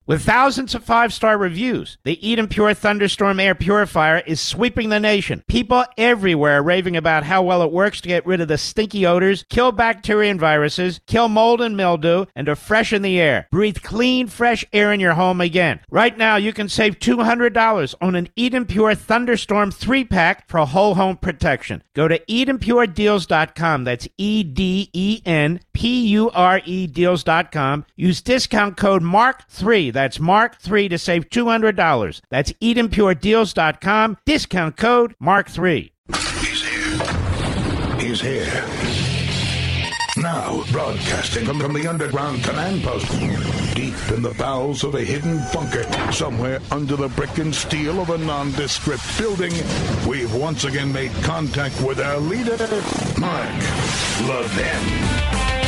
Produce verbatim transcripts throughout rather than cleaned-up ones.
With thousands of five-star reviews, the Eden Pure Thunderstorm Air Purifier is sweeping the nation. People everywhere are raving about how well it works to get rid of the stinky odors, kill bacteria and viruses, kill mold and mildew, and to freshen the air. Breathe clean, fresh air in your home again. Right now, you can save two hundred dollars on an Eden Pure Thunderstorm three-pack for whole home protection. Go to eden pure deals dot com. That's E D E N P U R E deals dot com. Use discount code mark three. That's mark three to save two hundred dollars. That's eden pure deals dot com. Discount code mark three. He's here. He's here. Now, broadcasting from, from the underground command post, deep in the bowels of a hidden bunker, somewhere under the brick and steel of a nondescript building, we've once again made contact with our leader, Mark Levin.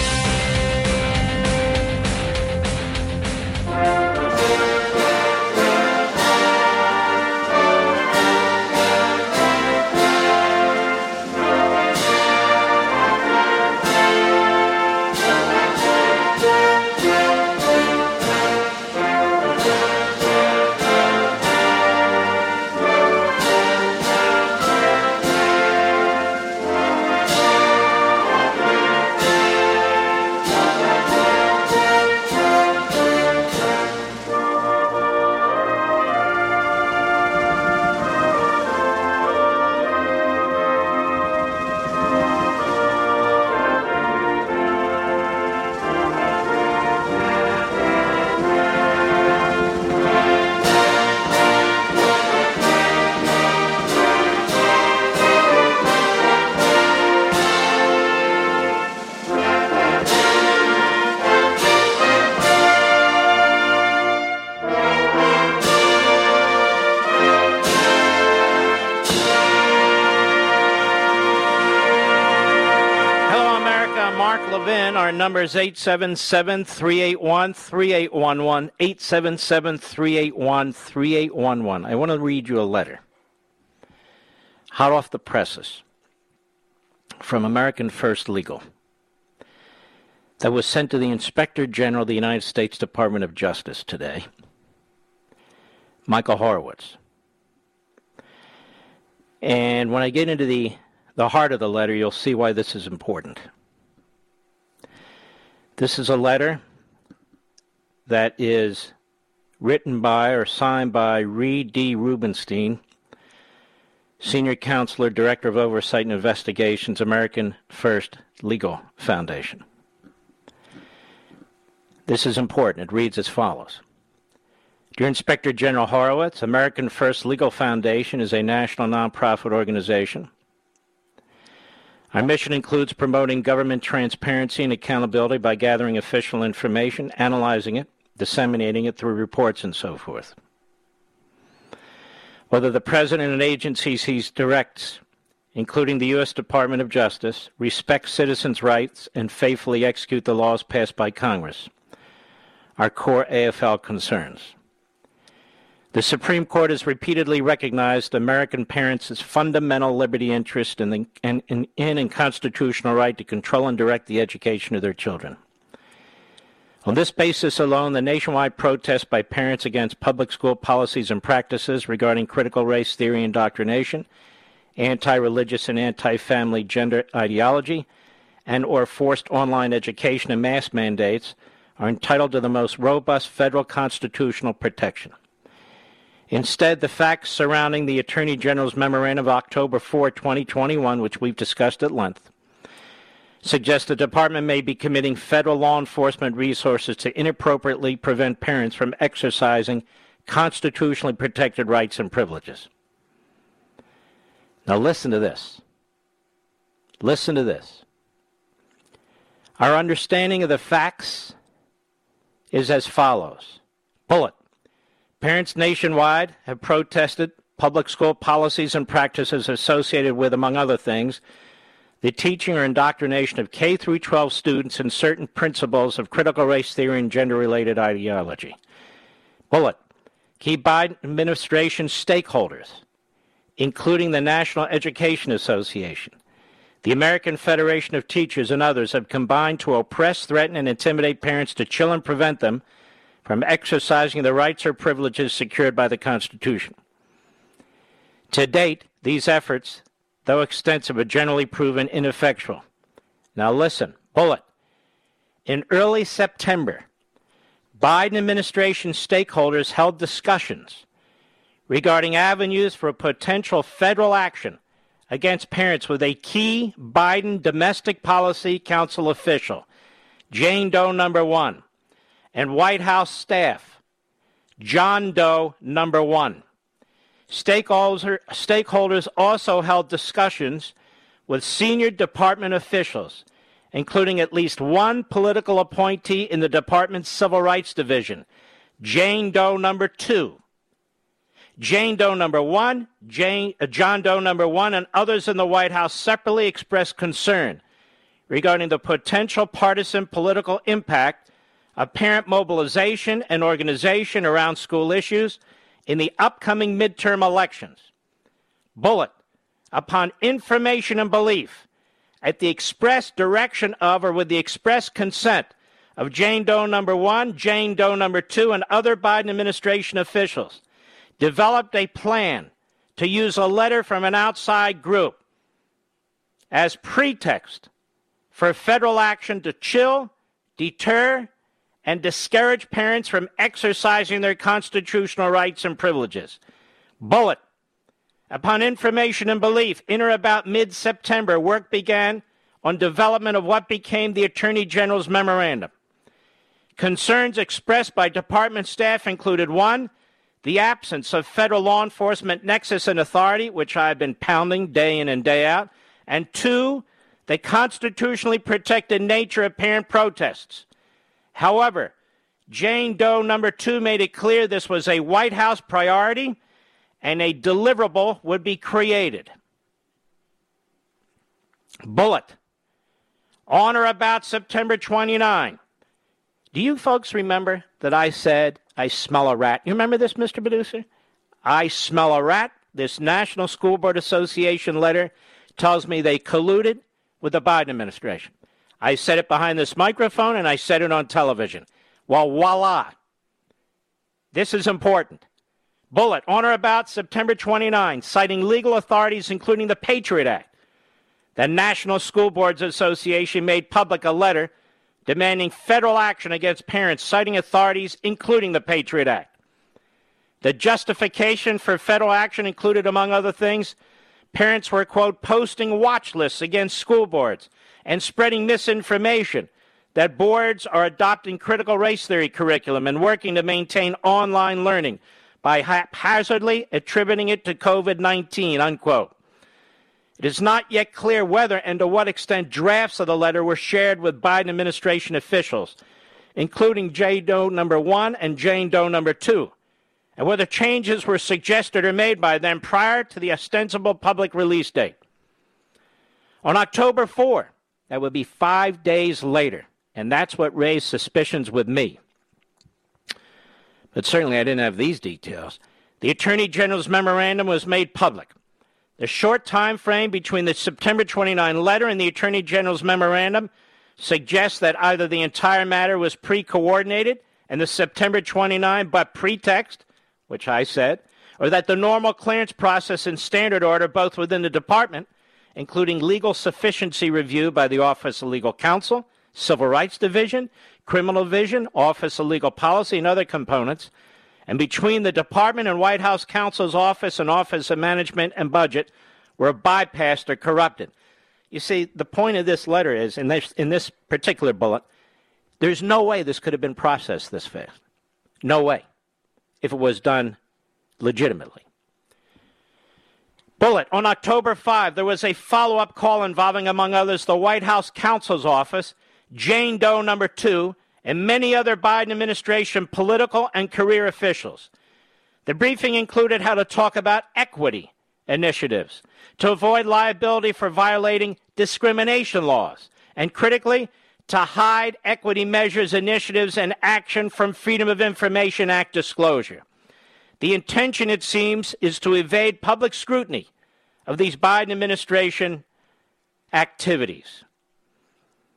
Number is eight seven seven, three eight one, three eight one one, eight seven seven, three eight one, three eight one one. I want to read you a letter, hot off the presses, from American First Legal, that was sent to the Inspector General of the United States Department of Justice today, Michael Horowitz. And when I get into the, the heart of the letter, you'll see why this is important. This is a letter that is written by or signed by Reed D. Rubenstein, Senior Counselor, Director of Oversight and Investigations, American First Legal Foundation. This is important. It reads as follows. Dear Inspector General Horowitz, American First Legal Foundation is a national nonprofit organization. Our mission includes promoting government transparency and accountability by gathering official information, analyzing it, disseminating it through reports, and so forth. Whether the President and agencies he directs, including the U S Department of Justice, respect citizens' rights and faithfully execute the laws passed by Congress, are core A F L concerns. The Supreme Court has repeatedly recognized American parents' fundamental liberty interest in, the, in, in, in and constitutional right to control and direct the education of their children. On this basis alone, the nationwide protest by parents against public school policies and practices regarding critical race theory indoctrination, anti-religious and anti-family gender ideology, and or forced online education and mask mandates are entitled to the most robust federal constitutional protection. Instead, the facts surrounding the Attorney General's memorandum of October fourth, twenty twenty-one, which we've discussed at length, suggest the Department may be committing federal law enforcement resources to inappropriately prevent parents from exercising constitutionally protected rights and privileges. Now listen to this. Listen to this. Our understanding of the facts is as follows. Bullet. Parents nationwide have protested public school policies and practices associated with, among other things, the teaching or indoctrination of K through twelve students in certain principles of critical race theory and gender-related ideology. Bullet. Key Biden administration stakeholders, including the National Education Association, the American Federation of Teachers, and others, have combined to oppress, threaten, and intimidate parents to chill and prevent them from exercising the rights or privileges secured by the Constitution. To date, these efforts, though extensive, are generally proven ineffectual. Now listen, bullet. In early September, Biden administration stakeholders held discussions regarding avenues for potential federal action against parents with a key Biden Domestic Policy Council official, Jane Doe number one, and White House staff, John Doe number one. Stakeholder, stakeholders also held discussions with senior department officials, including at least one political appointee in the department's Civil Rights Division, Jane Doe number two. Jane Doe number one, Jane, uh, John Doe number one, and others in the White House separately expressed concern regarding the potential partisan political impact of parent mobilization and organization around school issues in the upcoming midterm elections. Bullet. Upon information and belief, at the express direction of or with the express consent of Jane Doe number one, Jane Doe number two, and other Biden administration officials, developed a plan to use a letter from an outside group as pretext for federal action to chill, deter, and discourage parents from exercising their constitutional rights and privileges. Bullet. Upon information and belief, in or about mid-September, work began on development of what became the Attorney General's memorandum. Concerns expressed by department staff included, one, the absence of federal law enforcement nexus and authority, which I've been pounding day in and day out, and two, the constitutionally protected nature of parent protests. However, Jane Doe number two made it clear this was a White House priority and a deliverable would be created. Bullet. On or about September twenty-ninth. Do you folks remember that I said I smell a rat? You remember this, Mister Producer? I smell a rat. This National School Board Association letter tells me they colluded with the Biden administration. I said it behind this microphone, and I said it on television. Well, voila. This is important. Bullet. On or about September twenty-ninth, citing legal authorities, including the Patriot Act, the National School Boards Association made public a letter demanding federal action against parents, citing authorities, including the Patriot Act. The justification for federal action included, among other things, parents were, quote, posting watch lists against school boards and spreading misinformation that boards are adopting critical race theory curriculum and working to maintain online learning by haphazardly attributing it to COVID nineteen, unquote. It is not yet clear whether and to what extent drafts of the letter were shared with Biden administration officials, including Jane Doe number one and Jane Doe number two, and whether changes were suggested or made by them prior to the ostensible public release date. On October fourth, that would be five days later, and that's what raised suspicions with me. But certainly I didn't have these details. The Attorney General's memorandum was made public. The short time frame between the September twenty-ninth letter and the Attorney General's memorandum suggests that either the entire matter was pre-coordinated and the September twenty-ninth but pretext, which I said, or that the normal clearance process and standard order, both within the department, including legal sufficiency review by the Office of Legal Counsel, Civil Rights Division, Criminal Division, Office of Legal Policy, and other components, and between the Department and White House Counsel's Office and Office of Management and Budget were bypassed or corrupted. You see, the point of this letter is, in this, in this particular bullet, there's no way this could have been processed this fast. No way, if it was done legitimately. Bullet. On October fifth, there was a follow-up call involving, among others, the White House Counsel's Office, Jane Doe number two, and many other Biden administration political and career officials. The briefing included how to talk about equity initiatives to avoid liability for violating discrimination laws, and critically, to hide equity measures, initiatives, and action from Freedom of Information Act disclosure. The intention, it seems, is to evade public scrutiny of these Biden administration activities.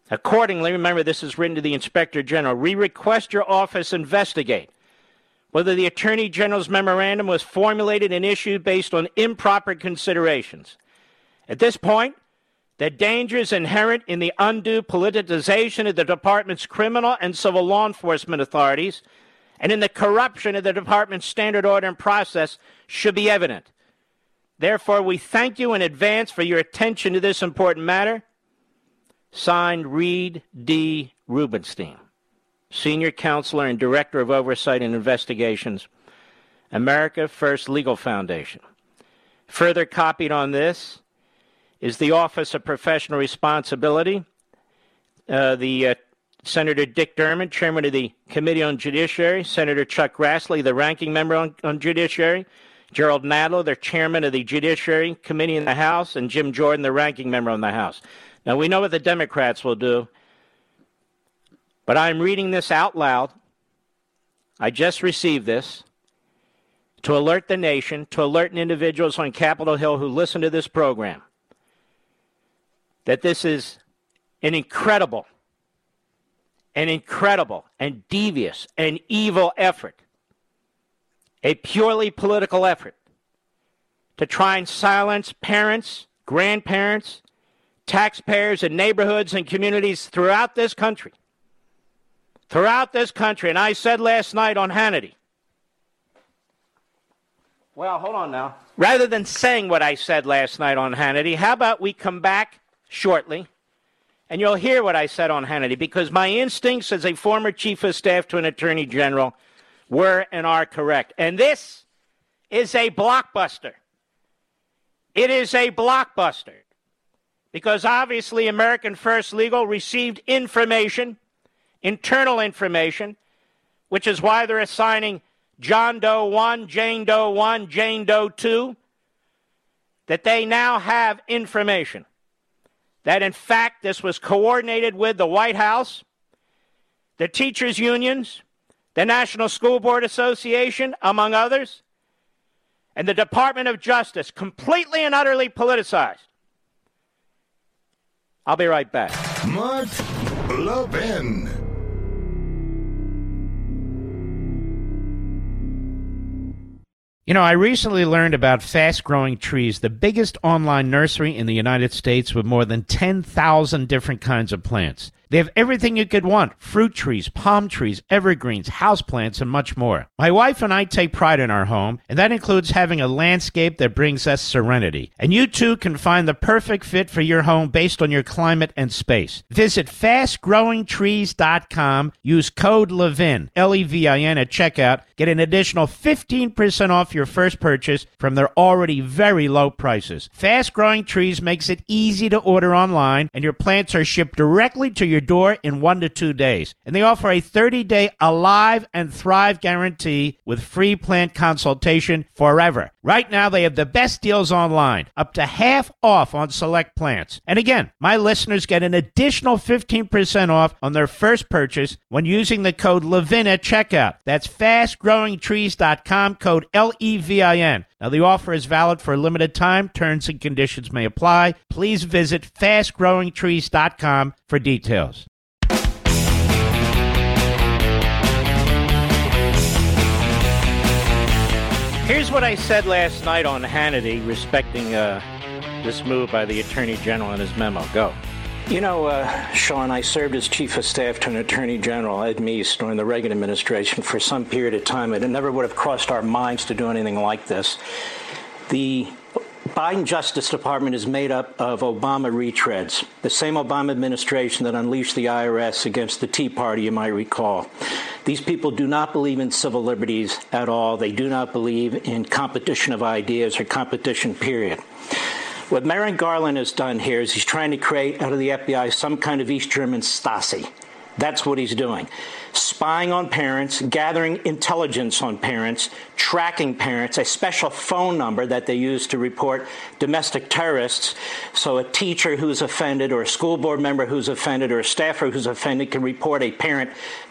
Accordingly, remember this is written to the Inspector General, we request your office investigate whether the Attorney General's memorandum was formulated and issued based on improper considerations. At this point, the dangers inherent in the undue politicization of the department's criminal and civil law enforcement authorities and in the corruption of the department's standard order and process should be evident. Therefore, we thank you in advance for your attention to this important matter. Signed, Reed D. Rubenstein, Senior Counselor and Director of Oversight and Investigations, America First Legal Foundation. Further copied on this is the Office of Professional Responsibility, uh, the uh, Senator Dick Durbin, Chairman of the Committee on Judiciary, Senator Chuck Grassley, the Ranking Member on, on Judiciary, Gerald Nadler, the Chairman of the Judiciary Committee in the House, and Jim Jordan, the Ranking Member on the House. Now, we know what the Democrats will do, but I'm reading this out loud. I just received this to alert the nation, to alert individuals on Capitol Hill who listen to this program, that this is an incredible, an incredible and devious and evil effort, a purely political effort to try and silence parents, grandparents, taxpayers in neighborhoods and communities throughout this country. Throughout this country. And I said last night on Hannity, well, hold on now. Rather than saying what I said last night on Hannity, how about we come back shortly and you'll hear what I said on Hannity, because my instincts as a former chief of staff to an attorney general were and are correct. And this is a blockbuster. It is a blockbuster. Because obviously American First Legal received information, internal information, which is why they're assigning John Doe one, Jane Doe one, Jane Doe two, that they now have information that in fact this was coordinated with the White House, the teachers' unions, the National School Board Association, among others, and the Department of Justice, completely and utterly politicized. I'll be right back. Mark Levin. You know, I recently learned about Fast Growing Trees, the biggest online nursery in the United States with more than ten thousand different kinds of plants. They have everything you could want: fruit trees, palm trees, evergreens, houseplants, and much more. My wife and I take pride in our home, and that includes having a landscape that brings us serenity. And you too can find the perfect fit for your home based on your climate and space. Visit fast growing trees dot com, use code LEVIN, L E V I N, at checkout, get an additional fifteen percent off your first purchase from their already very low prices. Fast Growing Trees makes it easy to order online, and your plants are shipped directly to your door in one to two days. And they offer a thirty-day Alive and Thrive guarantee with free plant consultation forever. Right now, they have the best deals online, up to half off on select plants. And again, my listeners get an additional fifteen percent off on their first purchase when using the code LEVIN at checkout. That's fast growing trees dot com, code L E V I N. Now, the offer is valid for a limited time. Terms and conditions may apply. Please visit fast growing trees dot com for details. Here's what I said last night on Hannity respecting uh, this move by the Attorney General and his memo. Go. You know, uh, Sean, I served as Chief of Staff to an Attorney General, Ed Meese, during the Reagan administration for some period of time. It never would have crossed our minds to do anything like this. The Biden Justice Department is made up of Obama retreads, the same Obama administration that unleashed the I R S against the Tea Party, you might recall. These people do not believe in civil liberties at all. They do not believe in competition of ideas or competition, period. What Merrick Garland has done here is he's trying to create out of the F B I some kind of East German Stasi. That's what he's doing. Spying on parents, gathering intelligence on parents, tracking parents, a special phone number that they use to report domestic terrorists. So a teacher who's offended or a school board member who's offended or a staffer who's offended can report a parent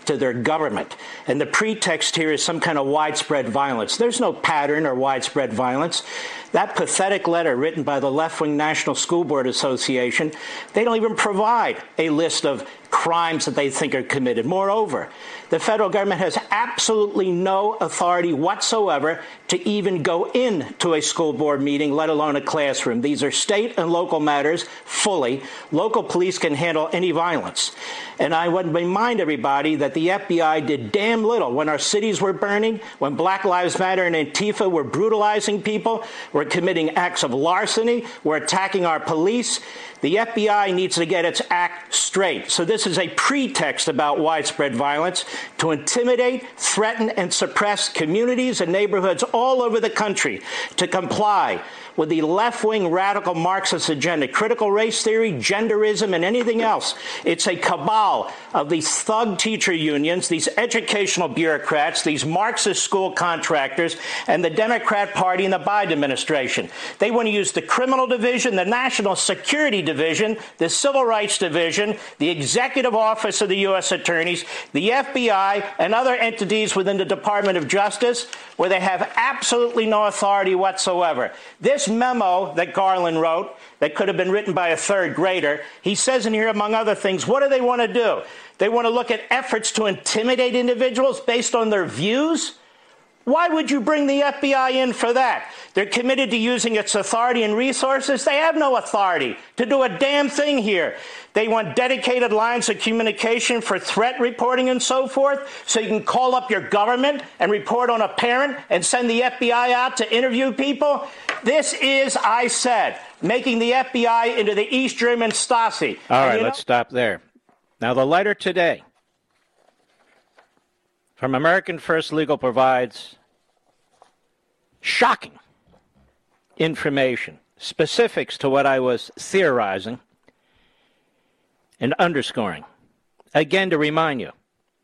to their government. And the pretext here is some kind of widespread violence. There's no pattern or widespread violence. That pathetic letter written by the left-wing National School Board Association, they don't even provide a list of crimes that they think are committed. Moreover, the federal government has absolutely no authority whatsoever to even go into a school board meeting, let alone a classroom. These are state and local matters fully. Local police can handle any violence. And I would remind everybody that the F B I did damn little when our cities were burning, when Black Lives Matter and Antifa were brutalizing people, were committing acts of larceny, were attacking our police. The F B I needs to get its act straight. So this is a pretext about widespread violence to intimidate, threaten, and suppress communities and neighborhoods all over the country to comply with the left-wing radical Marxist agenda, critical race theory, genderism, and anything else. It's a cabal of these thug teacher unions, these educational bureaucrats, these Marxist school contractors, and the Democrat Party and the Biden administration. They want to use the criminal division, the national security division, the civil rights division, the executive office of the U S attorneys, the F B I, and other entities within the Department of Justice where they have absolutely no authority whatsoever. This memo that Garland wrote, that could have been written by a third grader, he says in here, among other things, what do they want to do? They want to look at efforts to intimidate individuals based on their views? Why would you bring the F B I in for that? They're committed to using its authority and resources. They have no authority to do a damn thing here. They want dedicated lines of communication for threat reporting and so forth, so you can call up your government and report on a parent and send the F B I out to interview people. This is, I said, making the F B I into the East German Stasi. All right, know- let's stop there. Now, the letter today from American First Legal provides shocking information, specifics to what I was theorizing and underscoring. Again, to remind you,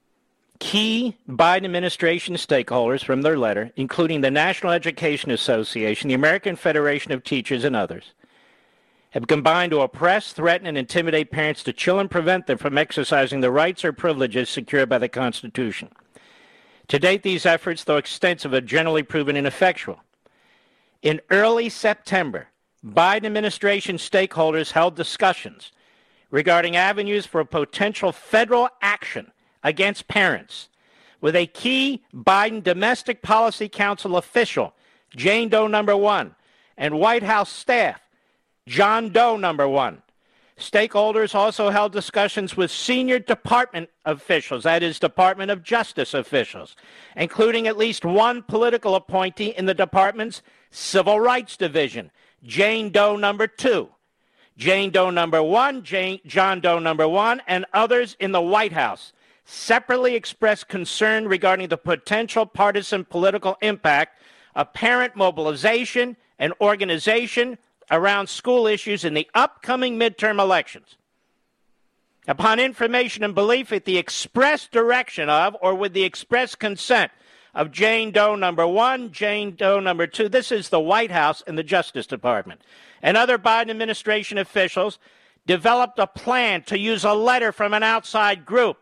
key Biden administration stakeholders from their letter, including the National Education Association, the American Federation of Teachers, and others, have combined to oppress, threaten, and intimidate parents to chill and prevent them from exercising the rights or privileges secured by the Constitution. To date, these efforts, though extensive, have generally proven ineffectual. In early September, Biden administration stakeholders held discussions regarding avenues for potential federal action against parents with a key Biden Domestic Policy Council official, Jane Doe number one, and White House staff, John Doe number one. Stakeholders also held discussions with senior department officials, that is, Department of Justice officials, including at least one political appointee in the department's Civil Rights Division, Jane Doe number two, Jane Doe number one, Jane, John Doe number one, and others in the White House separately expressed concern regarding the potential partisan political impact of parent mobilization and organization around school issues in the upcoming midterm elections. Upon information and belief at the express direction of, or with the express consent of Jane Doe number one, Jane Doe number two, this is the White House and the Justice Department, and other Biden administration officials developed a plan to use a letter from an outside group.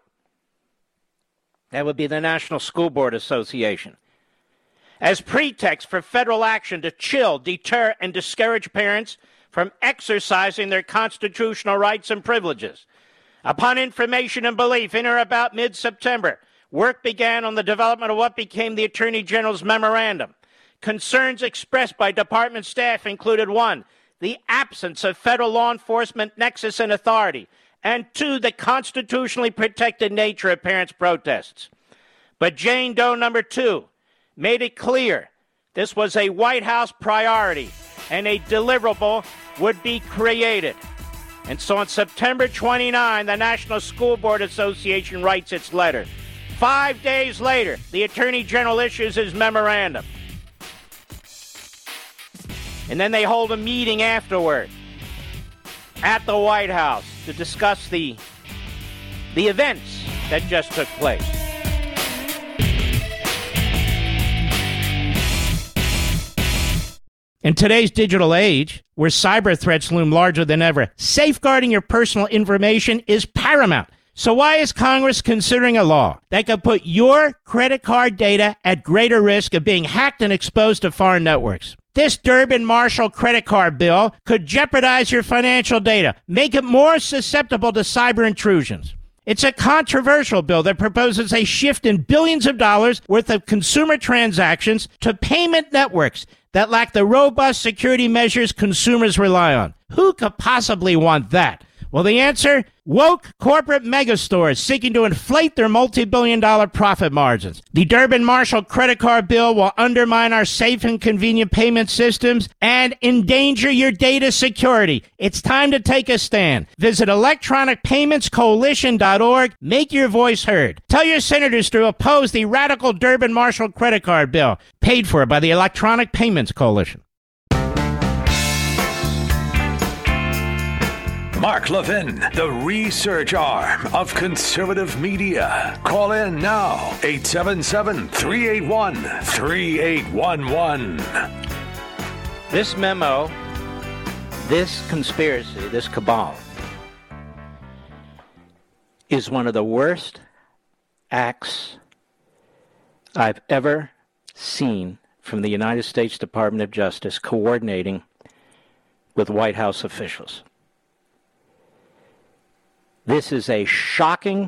That would be the National School Board Association, as pretext for federal action to chill, deter, and discourage parents from exercising their constitutional rights and privileges. Upon information and belief, in or about mid-September, work began on the development of what became the Attorney General's memorandum. Concerns expressed by department staff included, one, the absence of federal law enforcement nexus and authority, and two, the constitutionally protected nature of parents' protests. But Jane Doe number two made it clear this was a White House priority and a deliverable would be created. And so on September twenty-ninth, the National School Board Association writes its letter. Five days later, the Attorney General issues his memorandum. And then they hold a meeting afterward at the White House to discuss the, the events that just took place. In today's digital age, where cyber threats loom larger than ever, safeguarding your personal information is paramount. So why is Congress considering a law that could put your credit card data at greater risk of being hacked and exposed to foreign networks? This Durbin-Marshall credit card bill could jeopardize your financial data, make it more susceptible to cyber intrusions. It's a controversial bill that proposes a shift in billions of dollars worth of consumer transactions to payment networks that lack the robust security measures consumers rely on. Who could possibly want that? Well, the answer? Woke corporate megastores seeking to inflate their multi-billion dollar profit margins. The Durbin-Marshall credit card bill will undermine our safe and convenient payment systems and endanger your data security. It's time to take a stand. Visit electronic payments coalition dot org. Make your voice heard. Tell your senators to oppose the radical Durbin-Marshall credit card bill, paid for by the Electronic Payments Coalition. Mark Levin, the research arm of conservative media. Call in now, eight seven seven, three eight one, three eight one one. This memo, this conspiracy, this cabal, is one of the worst acts I've ever seen from the United States Department of Justice coordinating with White House officials. This is a shocking,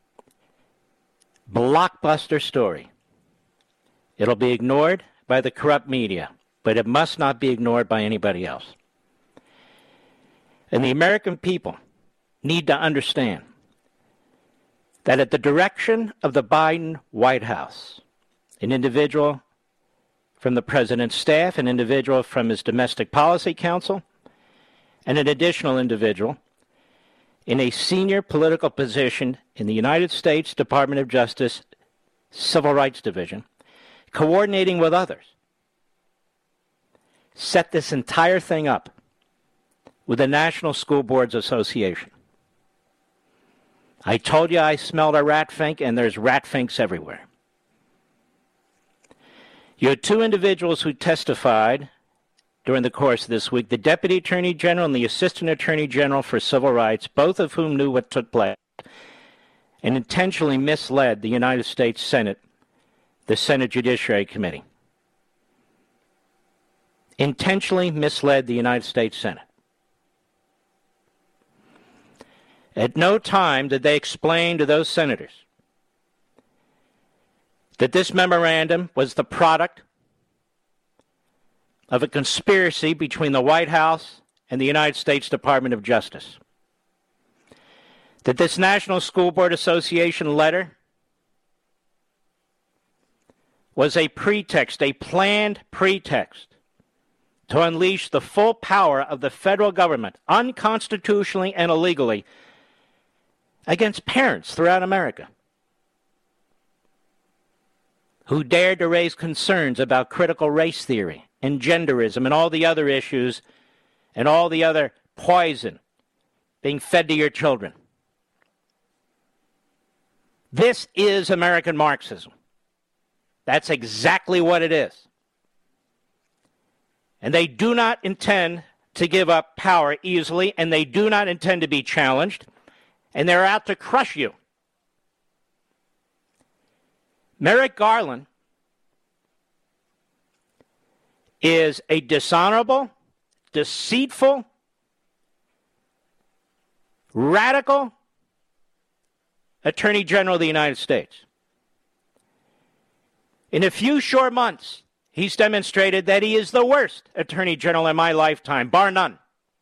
blockbuster story. It'll be ignored by the corrupt media, but it must not be ignored by anybody else. And the American people need to understand that at the direction of the Biden White House, an individual from the president's staff, an individual from his Domestic Policy Council, and an additional individual in a senior political position in the United States Department of Justice Civil Rights Division, coordinating with others, set this entire thing up with the National School Boards Association. I told you I smelled a rat fink, and there's rat finks everywhere. You had two individuals who testified during the course of this week, the Deputy Attorney General and the Assistant Attorney General for Civil Rights, both of whom knew what took place and intentionally misled the United States Senate, the Senate Judiciary Committee. Intentionally misled the United States Senate. At no time did they explain to those senators that this memorandum was the product of a conspiracy between the White House and the United States Department of Justice. That this National School Board Association letter was a pretext, a planned pretext, to unleash the full power of the federal government, unconstitutionally and illegally, against parents throughout America who dared to raise concerns about critical race theory and genderism and all the other issues and all the other poison being fed to your children. This is American Marxism. That's exactly what it is. And they do not intend to give up power easily, and they do not intend to be challenged, and they're out to crush you. Merrick Garland is a dishonorable, deceitful, radical Attorney General of the United States. In a few short months, he's demonstrated that he is the worst Attorney General in my lifetime, bar none.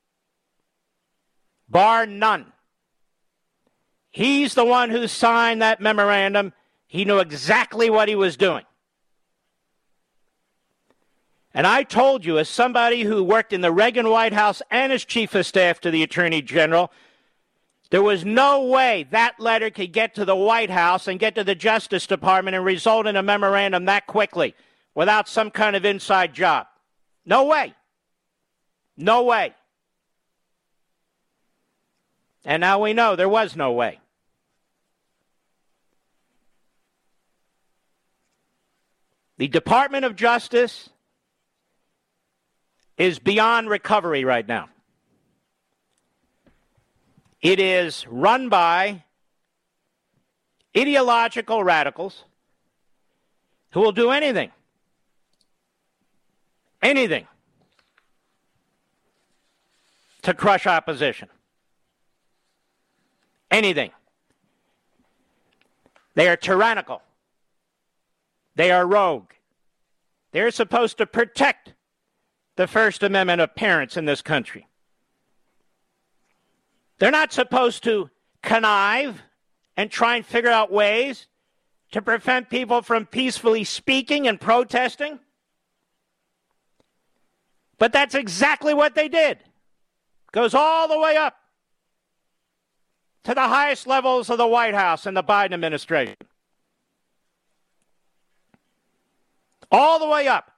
Bar none. He's the one who signed that memorandum. He knew exactly what he was doing. And I told you, as somebody who worked in the Reagan White House and as Chief of Staff to the Attorney General, there was no way that letter could get to the White House and get to the Justice Department and result in a memorandum that quickly without some kind of inside job. No way. No way. And now we know there was no way. The Department of Justice is beyond recovery right now. It is run by ideological radicals who will do anything, anything to crush opposition. Anything. They are tyrannical. They are rogue. They're supposed to protect the First Amendment of parents in this country. They're not supposed to connive and try and figure out ways to prevent people from peacefully speaking and protesting. But that's exactly what they did. Goes all the way up to the highest levels of the White House and the Biden administration. All the way up.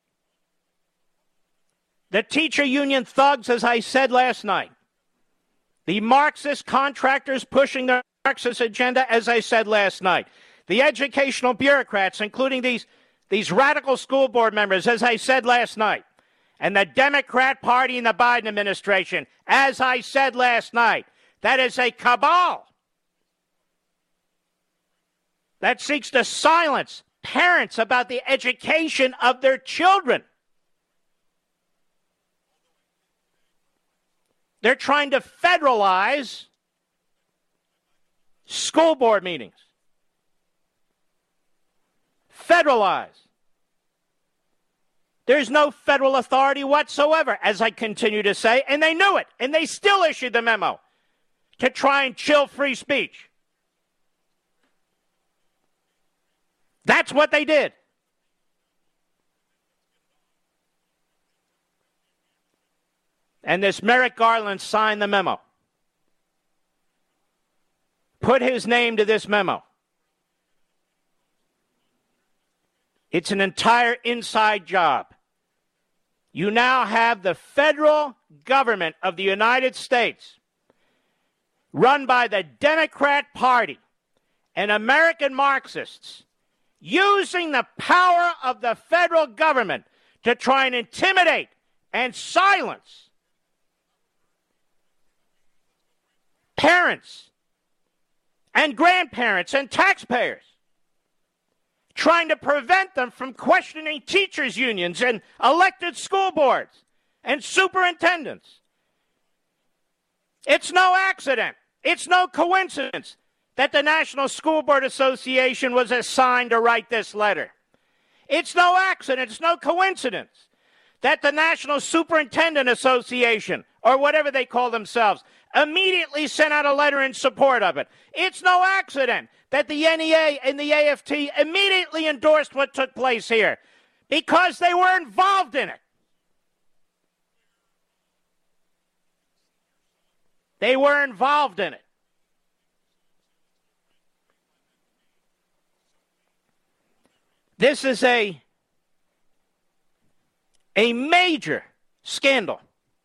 The teacher union thugs, as I said last night. The Marxist contractors pushing their Marxist agenda, as I said last night. The educational bureaucrats, including these, these radical school board members, as I said last night. And the Democrat Party and the Biden administration, as I said last night. That is a cabal that seeks to silence parents about the education of their children. They're trying to federalize school board meetings. Federalize. There's no federal authority whatsoever, as I continue to say, and they knew it, and they still issued the memo to try and chill free speech. That's what they did. And this Merrick Garland signed the memo. Put his name to this memo. It's an entire inside job. You now have the federal government of the United States run by the Democrat Party and American Marxists using the power of the federal government to try and intimidate and silence parents and grandparents and taxpayers, trying to prevent them from questioning teachers' unions and elected school boards and superintendents. It's no accident. It's no coincidence that the National School Board Association was assigned to write this letter. It's no accident. It's no coincidence that the National Superintendent Association, or whatever they call themselves, immediately sent out a letter in support of it. It's no accident that the N E A and the A F T immediately endorsed what took place here, because they were involved in it. They were involved in it. This is a, a major scandal.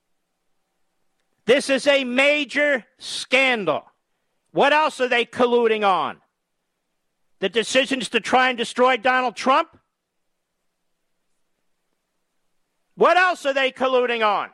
This is a major scandal. What else are they colluding on? The decisions to try and destroy Donald Trump? What else are they colluding on?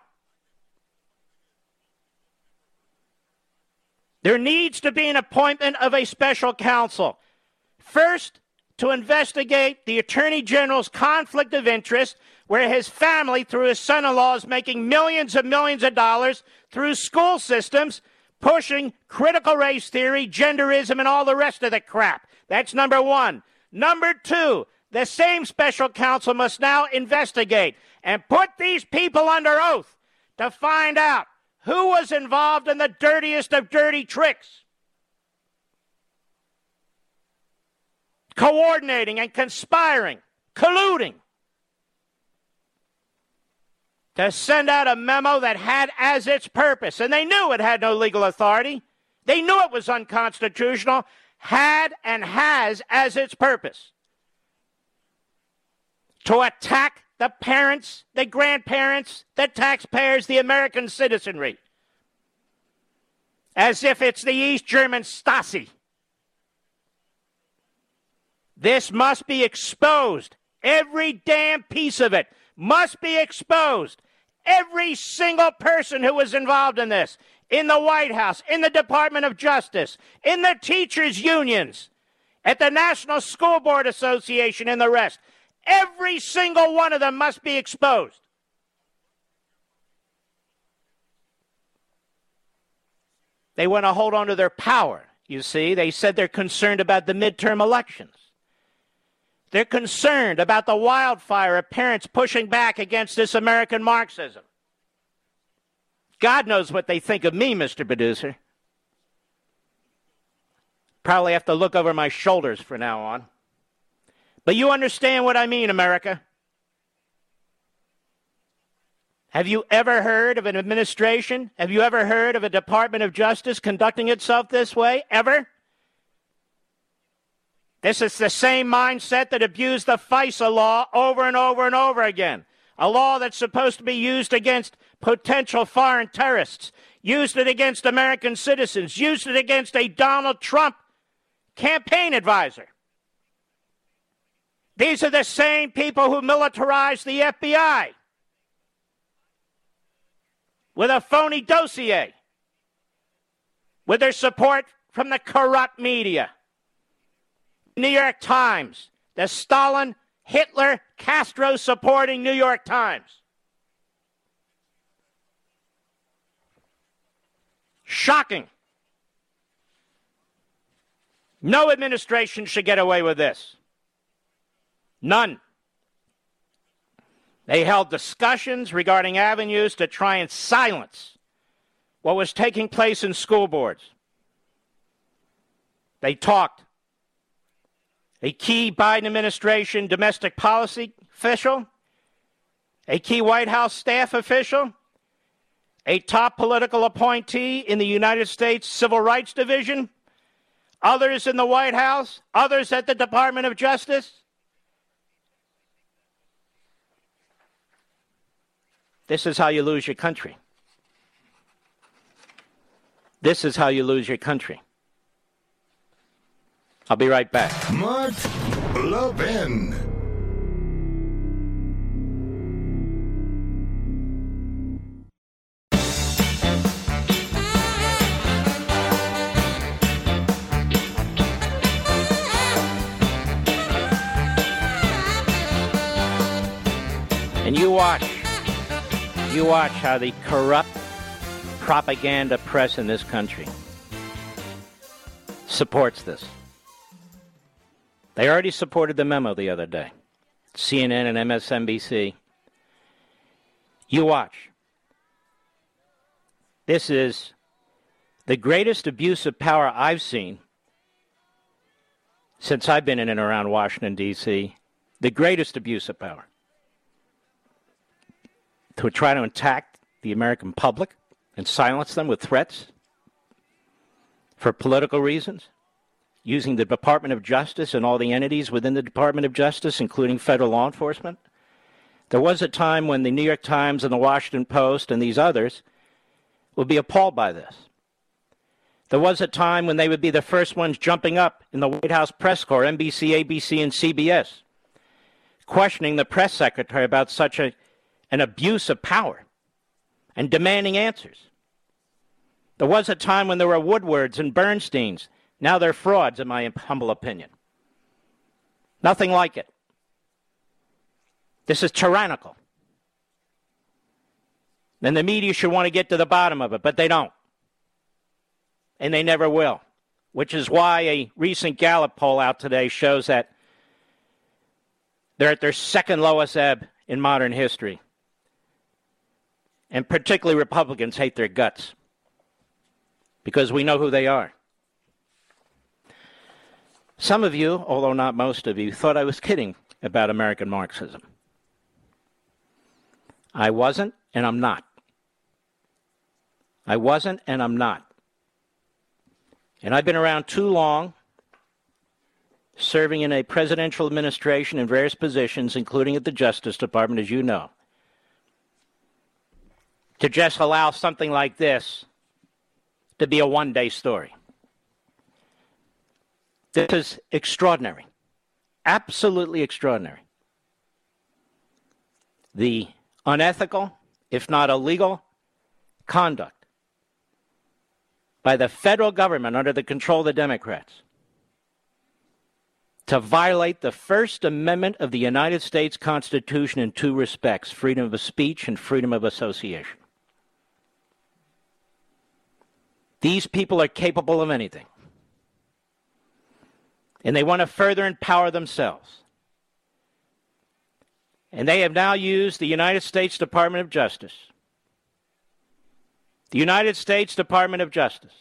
There needs to be an appointment of a special counsel. First, to investigate the Attorney General's conflict of interest, where his family, through his son-in-law, is making millions and millions of dollars through school systems, pushing critical race theory, genderism, and all the rest of the crap. That's number one. Number two, the same special counsel must now investigate and put these people under oath to find out who was involved in the dirtiest of dirty tricks, coordinating and conspiring, colluding, to send out a memo that had as its purpose, and they knew it had no legal authority, they knew it was unconstitutional, had and has as its purpose to attack the parents, the grandparents, the taxpayers, the American citizenry, as if it's the East German Stasi. This must be exposed. Every damn piece of it must be exposed. Every single person who was involved in this, in the White House, in the Department of Justice, in the teachers' unions, at the National School Board Association and the rest. Every single one of them must be exposed. They want to hold on to their power, you see. They said they're concerned about the midterm elections. They're concerned about the wildfire of parents pushing back against this American Marxism. God knows what they think of me, Mister Producer. Probably have to look over my shoulders from now on. But you understand what I mean, America. Have you ever heard of an administration? Have you ever heard of a Department of Justice conducting itself this way? Ever? This is the same mindset that abused the FISA law over and over and over again. A law that's supposed to be used against potential foreign terrorists, used it against American citizens, used it against a Donald Trump campaign advisor. These are the same people who militarized the F B I with a phony dossier, with their support from the corrupt media. New York Times, the Stalin, Hitler, Castro supporting New York Times. Shocking. No administration should get away with this. None. They held discussions regarding avenues to try and silence what was taking place in school boards. They talked. A key Biden administration domestic policy official, a key White House staff official, a top political appointee in the United States Civil Rights Division, others in the White House, others at the Department of Justice. This is how you lose your country. This is how you lose your country. I'll be right back. Mark Levin. And you watch. You watch how the corrupt propaganda press in this country supports this. They already supported the memo the other day. C N N and M S N B C. You watch. This is the greatest abuse of power I've seen since I've been in and around Washington, D C. The greatest abuse of power. To try to attack the American public and silence them with threats for political reasons, using the Department of Justice and all the entities within the Department of Justice, including federal law enforcement. There was a time when the New York Times and the Washington Post and these others would be appalled by this. There was a time when they would be the first ones jumping up in the White House press corps, N B C, A B C, and C B S, questioning the press secretary about such a an abuse of power and demanding answers. There was a time when there were Woodwards and Bernsteins. Now they're frauds, in my humble opinion. Nothing like it. This is tyrannical. And the media should want to get to the bottom of it, but they don't. And they never will. Which is why a recent Gallup poll out today shows that they're at their second lowest ebb in modern history. And particularly Republicans hate their guts because we know who they are. Some of you, although not most of you, thought I was kidding about American Marxism. I wasn't, and I'm not. I wasn't, and I'm not. And I've been around too long, serving in a presidential administration in various positions, including at the Justice Department, as you know, to just allow something like this to be a one-day story. This is extraordinary. Absolutely extraordinary. The unethical, if not illegal, conduct by the federal government under the control of the Democrats to violate the First Amendment of the United States Constitution in two respects, freedom of speech and freedom of association. These people are capable of anything. And they want to further empower themselves. And they have now used the United States Department of Justice. The United States Department of Justice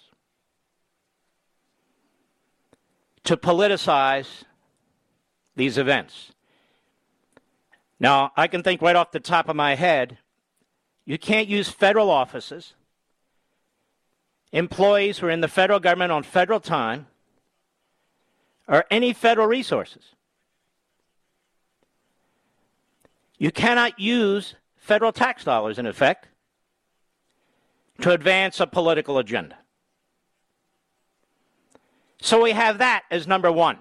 to politicize these events. Now, I can think right off the top of my head, you can't use federal offices, employees who are in the federal government on federal time, or any federal resources. You cannot use federal tax dollars, in effect, to advance a political agenda. So we have that as number one.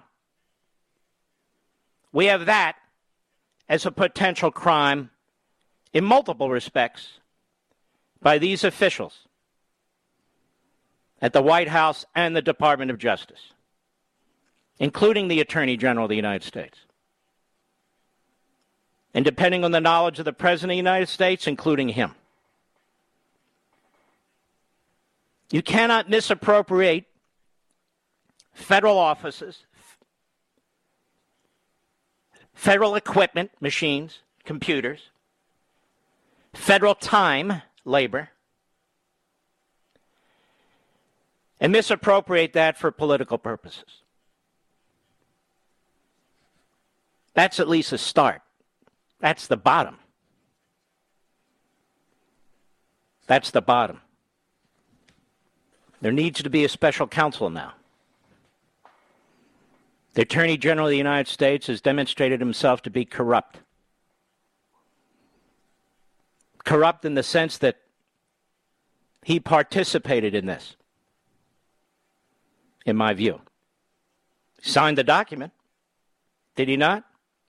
We have that as a potential crime in multiple respects by these officials at the White House and the Department of Justice, including the Attorney General of the United States. And depending on the knowledge of the President of the United States, including him. You cannot misappropriate federal offices, federal equipment, machines, computers, federal time, labor, and misappropriate that for political purposes. That's at least a start. That's the bottom. That's the bottom. There needs to be a special counsel now. The Attorney General of the United States has demonstrated himself to be corrupt. Corrupt in the sense that he participated in this, in my view. Signed the document, did he not?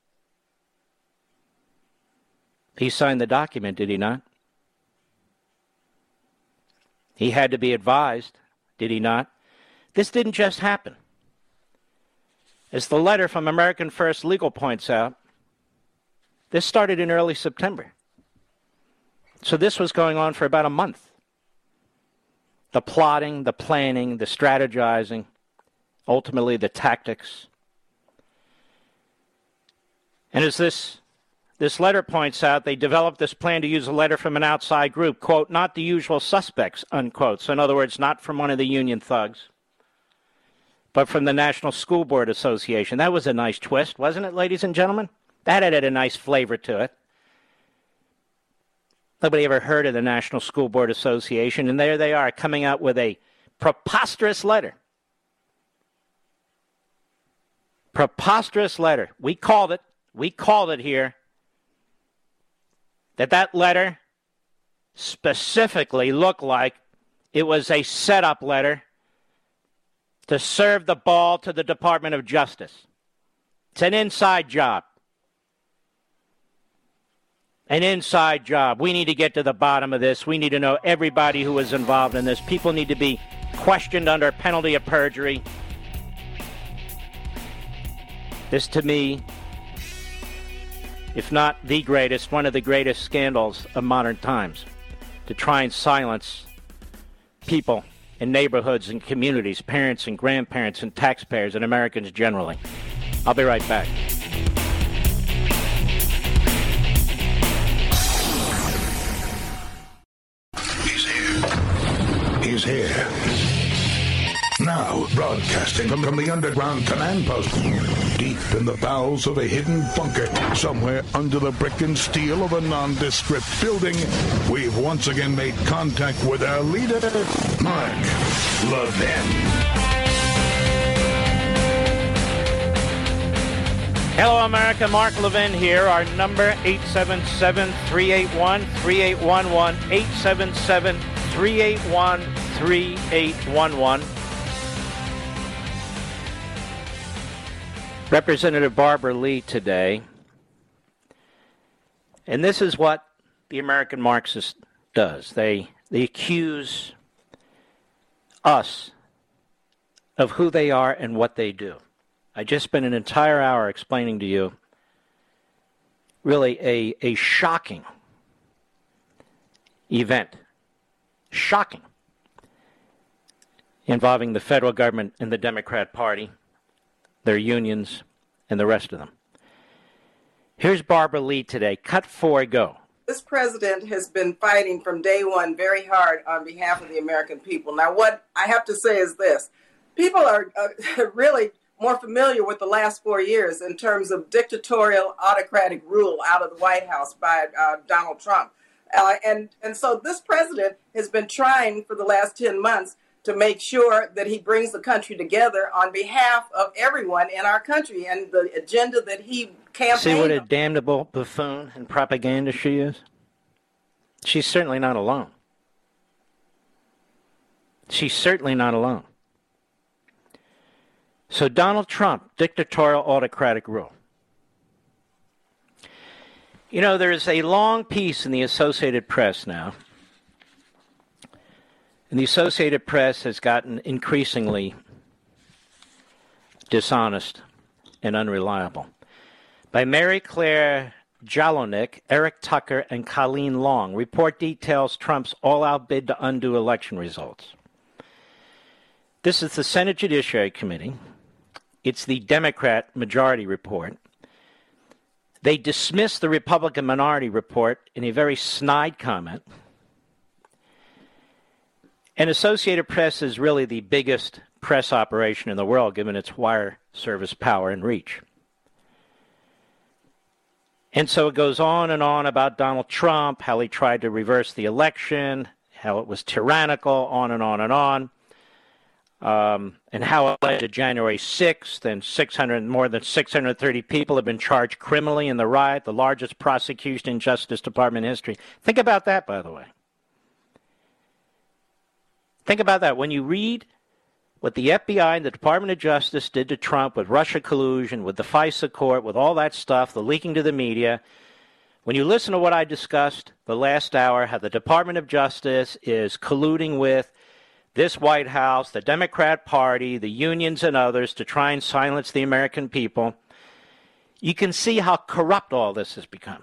He signed the document, did he not? He had to be advised, did he not? This didn't just happen. As the letter from American First Legal points out, this started in early September. So this was going on for about a month. The plotting, the planning, the strategizing, ultimately the tactics. And as this This letter points out, they developed this plan to use a letter from an outside group, quote, not the usual suspects, unquote. So in other words, not from one of the union thugs, but from the National School Board Association. That was a nice twist, wasn't it, ladies and gentlemen? That added a nice flavor to it. Nobody ever heard of the National School Board Association, and there they are coming out with a preposterous letter. Preposterous letter. We called it. We called it here. That that letter specifically looked like it was a setup letter to serve the ball to the Department of Justice. It's an inside job. An inside job. We need to get to the bottom of this. We need to know everybody who was involved in this. People need to be questioned under penalty of perjury. This, to me, if not the greatest, one of the greatest scandals of modern times, to try and silence people in neighborhoods and communities, parents and grandparents and taxpayers and Americans generally. I'll be right back. He's here. He's here. Now, broadcasting from, from the underground command post, deep in the bowels of a hidden bunker, somewhere under the brick and steel of a nondescript building, we've once again made contact with our leader, Mark Levin. Hello, America. Mark Levin here. Our number, eight seven seven, three eight one, three eight one one, eight seven seven, three eight one, three eight one one. Representative Barbara Lee today, and this is what the American Marxist does. They they accuse us of who they are and what they do. I just spent an entire hour explaining to you really a, a shocking event. Shocking. Involving the federal government and the Democrat Party, their unions, and the rest of them. Here's Barbara Lee today. Cut four, go. This president has been fighting from day one very hard on behalf of the American people. Now, what I have to say is this. People are uh, really more familiar with the last four years in terms of dictatorial, autocratic rule out of the White House by uh, Donald Trump. Uh, and, and so this president has been trying for the last ten months to make sure that he brings the country together on behalf of everyone in our country and the agenda that he campaigned. See what a damnable buffoon and propaganda she is? She's certainly not alone. She's certainly not alone. So Donald Trump, dictatorial, autocratic rule. You know, there is a long piece in the Associated Press now. And the Associated Press has gotten increasingly dishonest and unreliable. By Mary Claire Jalonik, Eric Tucker, and Colleen Long. Report details Trump's all-out bid to undo election results. This is the Senate Judiciary Committee. It's the Democrat majority report. They dismissed the Republican minority report in a very snide comment. And Associated Press is really the biggest press operation in the world, given its wire service power and reach. And so it goes on and on about Donald Trump, how he tried to reverse the election, how it was tyrannical, on and on and on, um, and how it led to January sixth, and six hundred, more than six hundred thirty people have been charged criminally in the riot, the largest prosecution in Justice Department history. Think about that, by the way. Think about that. When you read what the F B I and the Department of Justice did to Trump with Russia collusion, with the FISA court, with all that stuff, the leaking to the media, when you listen to what I discussed the last hour, how the Department of Justice is colluding with this White House, the Democrat Party, the unions and others to try and silence the American people, you can see how corrupt all this has become.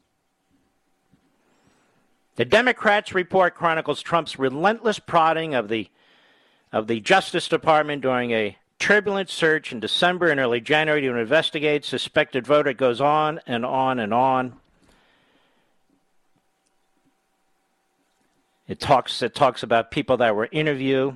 The Democrats' report chronicles Trump's relentless prodding of the of the Justice Department during a turbulent search in December and early January to investigate suspected voter. It goes on and on and on. It talks it talks about people that were interviewed.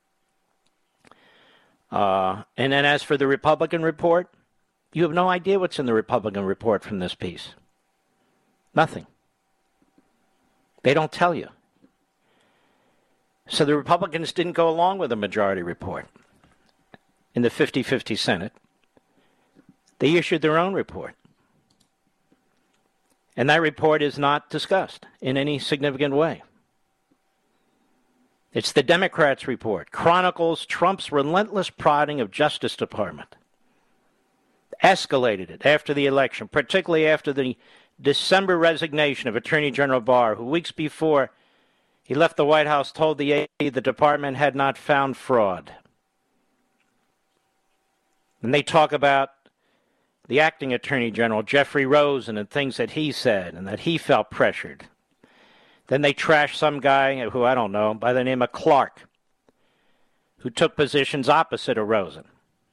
Uh, and then as for the Republican report, you have no idea what's in the Republican report from this piece. Nothing. They don't tell you. So the Republicans didn't go along with the majority report in the fifty-fifty Senate. They issued their own report. And that report is not discussed in any significant way. It's the Democrats' report. Chronicles Trump's relentless prodding of Justice Department. Escalated it after the election, particularly after the December resignation of Attorney General Barr, who weeks before he left the White House told the A P the department had not found fraud. And they talk about the acting Attorney General, Jeffrey Rosen, and things that he said and that he felt pressured. Then they trash some guy who I don't know by the name of Clark, who took positions opposite of Rosen.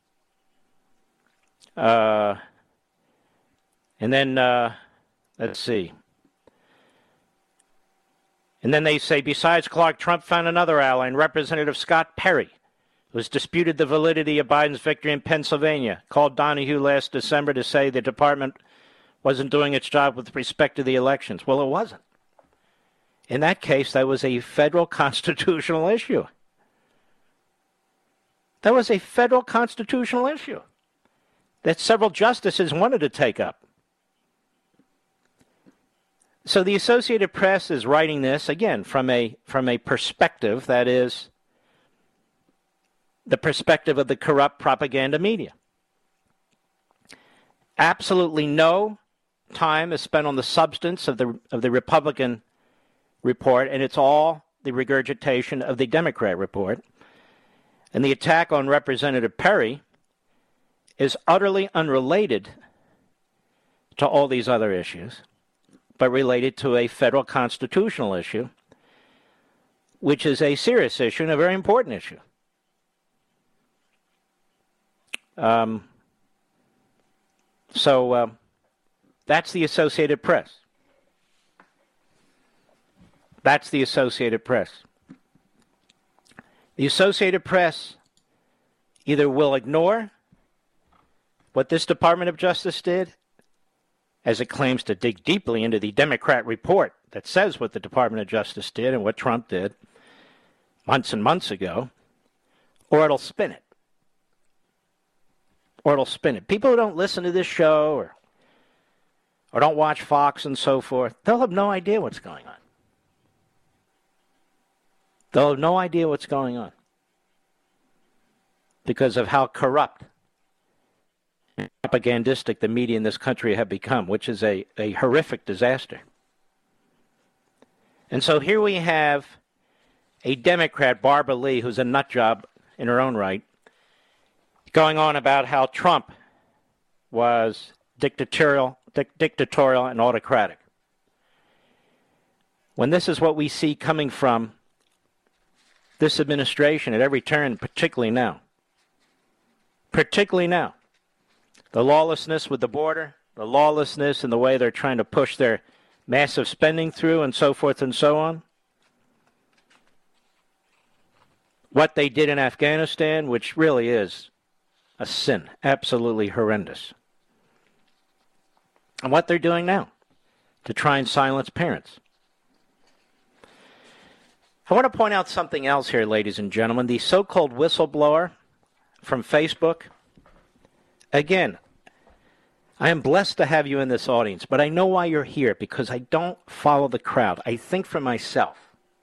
Uh, and then, uh, let's see. And then they say, besides Clark, Trump found another ally in Representative Scott Perry, who has disputed the validity of Biden's victory in Pennsylvania, called Donahue last December to say the department wasn't doing its job with respect to the elections. Well, it wasn't. In that case, that was a federal constitutional issue. That was a federal constitutional issue that several justices wanted to take up. So the Associated Press is writing this, again, from a from a perspective that is the perspective of the corrupt propaganda media. Absolutely no time is spent on the substance of the of the Republican report, and it's all the regurgitation of the Democrat report. And the attack on Representative Perry is utterly unrelated to all these other issues, but related to a federal constitutional issue, which is a serious issue and a very important issue. Um, so uh, that's the Associated Press. That's the Associated Press. The Associated Press either will ignore what this Department of Justice did, as it claims to dig deeply into the Democrat report that says what the Department of Justice did and what Trump did months and months ago, or it'll spin it. Or it'll spin it. People who don't listen to this show or, or don't watch Fox and so forth, they'll have no idea what's going on. They'll have no idea what's going on because of how corrupt and propagandistic the media in this country have become, which is a, a horrific disaster. And so here we have a Democrat, Barbara Lee, who's a nut job in her own right, going on about how Trump was dictatorial, dic- dictatorial and autocratic. When this is what we see coming from this administration at every turn, particularly now. Particularly now. The lawlessness with the border, the lawlessness in the way they're trying to push their massive spending through and so forth and so on. What they did in Afghanistan, which really is a sin, absolutely horrendous. And what they're doing now to try and silence parents. I want to point out something else here, ladies and gentlemen. The so-called whistleblower from Facebook. Again, I am blessed to have you in this audience, but I know why you're here, because I don't follow the crowd. I think for myself.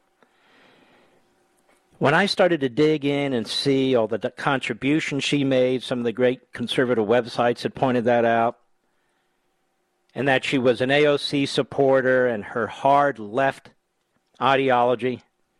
When I started to dig in and see all the contributions she made, some of the great conservative websites had pointed that out, and that she was an A O C supporter and her hard left ideology,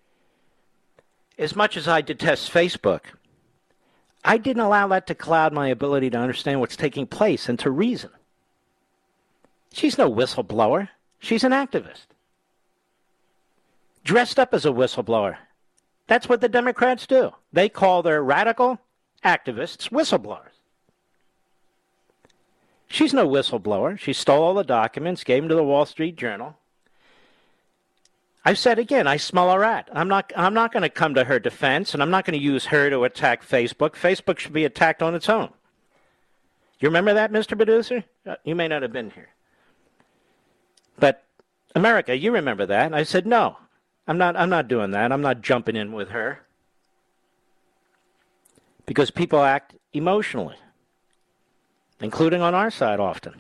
as much as I detest Facebook, I didn't allow that to cloud my ability to understand what's taking place and to reason. She's no whistleblower. She's an activist. Dressed up as a whistleblower. That's what the Democrats do. They call their radical activists whistleblowers. She's no whistleblower. She stole all the documents, gave them to the Wall Street Journal. I've said again, I smell a rat. I'm not I'm not going to come to her defense, and I'm not going to use her to attack Facebook. Facebook should be attacked on its own. You remember that, Mister Producer? You may not have been here. But America, you remember that. And I said, no, I'm not I'm not doing that. I'm not jumping in with her. Because people act emotionally, including on our side often.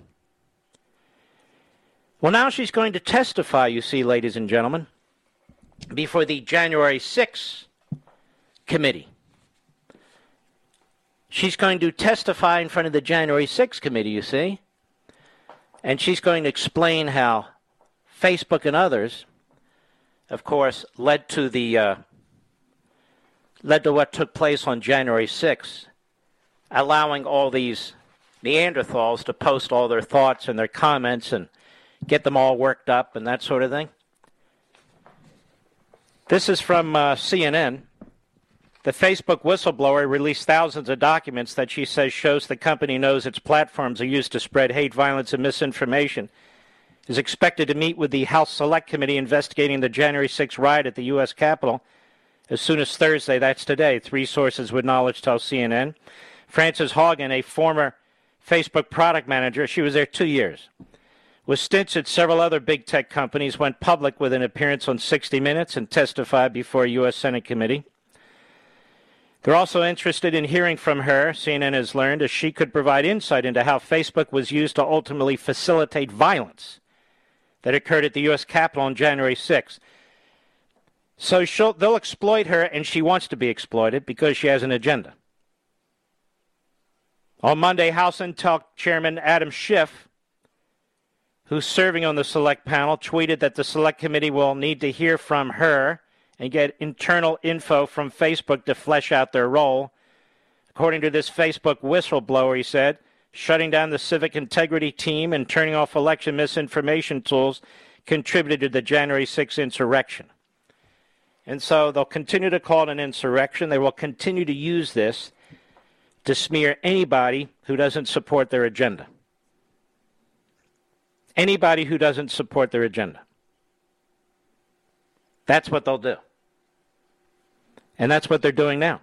Well, now she's going to testify, you see, ladies and gentlemen, before the January sixth committee. She's going to testify in front of the January sixth committee, you see, and she's going to explain how Facebook and others, of course, led to the uh, led to what took place on January sixth, allowing all these Neanderthals to post all their thoughts and their comments and get them all worked up and that sort of thing. This is from uh, C N N. The Facebook whistleblower released thousands of documents that she says shows the company knows its platforms are used to spread hate, violence, and misinformation. Is expected to meet with the House Select Committee investigating the January sixth riot at the U S Capitol as soon as Thursday. That's today. Three sources with knowledge tell C N N. Frances Haugen, a former Facebook product manager, she was there two years, with stints at several other big tech companies, went public with an appearance on sixty minutes and testified before a U S Senate committee. They're also interested in hearing from her, C N N has learned, as she could provide insight into how Facebook was used to ultimately facilitate violence that occurred at the U S Capitol on January sixth. So she'll, they'll exploit her, and she wants to be exploited because she has an agenda. On Monday, House Intel Chairman Adam Schiff, who's serving on the Select panel, tweeted that the Select Committee will need to hear from her and get internal info from Facebook to flesh out their role. According to this Facebook whistleblower, he said, shutting down the civic integrity team and turning off election misinformation tools contributed to the January sixth insurrection. And so they'll continue to call it an insurrection. They will continue to use this to smear anybody who doesn't support their agenda. Anybody who doesn't support their agenda. That's what they'll do. And that's what they're doing now.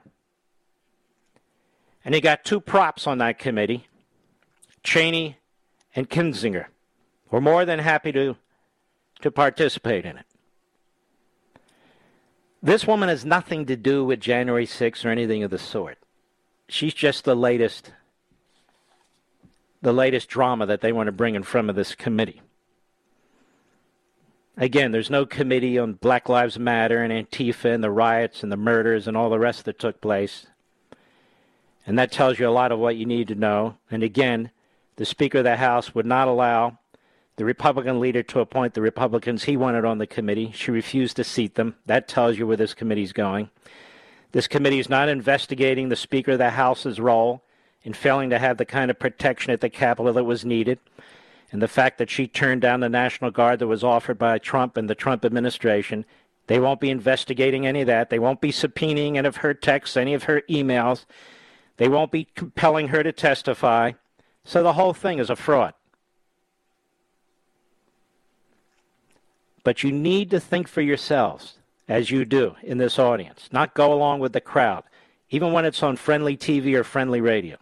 And you got two props on that committee, Cheney and Kinzinger. We're more than happy to, to participate in it. This woman has nothing to do with January sixth or anything of the sort. She's just the latest, the latest drama that they want to bring in front of this committee. Again, there's no committee on Black Lives Matter and Antifa and the riots and the murders and all the rest that took place. And that tells you a lot of what you need to know. And again, the Speaker of the House would not allow the Republican leader to appoint the Republicans he wanted on the committee. She refused to seat them. That tells you where this committee's going. This committee is not investigating the Speaker of the House's role in failing to have the kind of protection at the Capitol that was needed. And the fact that she turned down the National Guard that was offered by Trump and the Trump administration. They won't be investigating any of that. They won't be subpoenaing any of her texts, any of her emails. They won't be compelling her to testify. So the whole thing is a fraud. But you need to think for yourselves, as you do in this audience, not go along with the crowd, even when it's on friendly T V or friendly radio.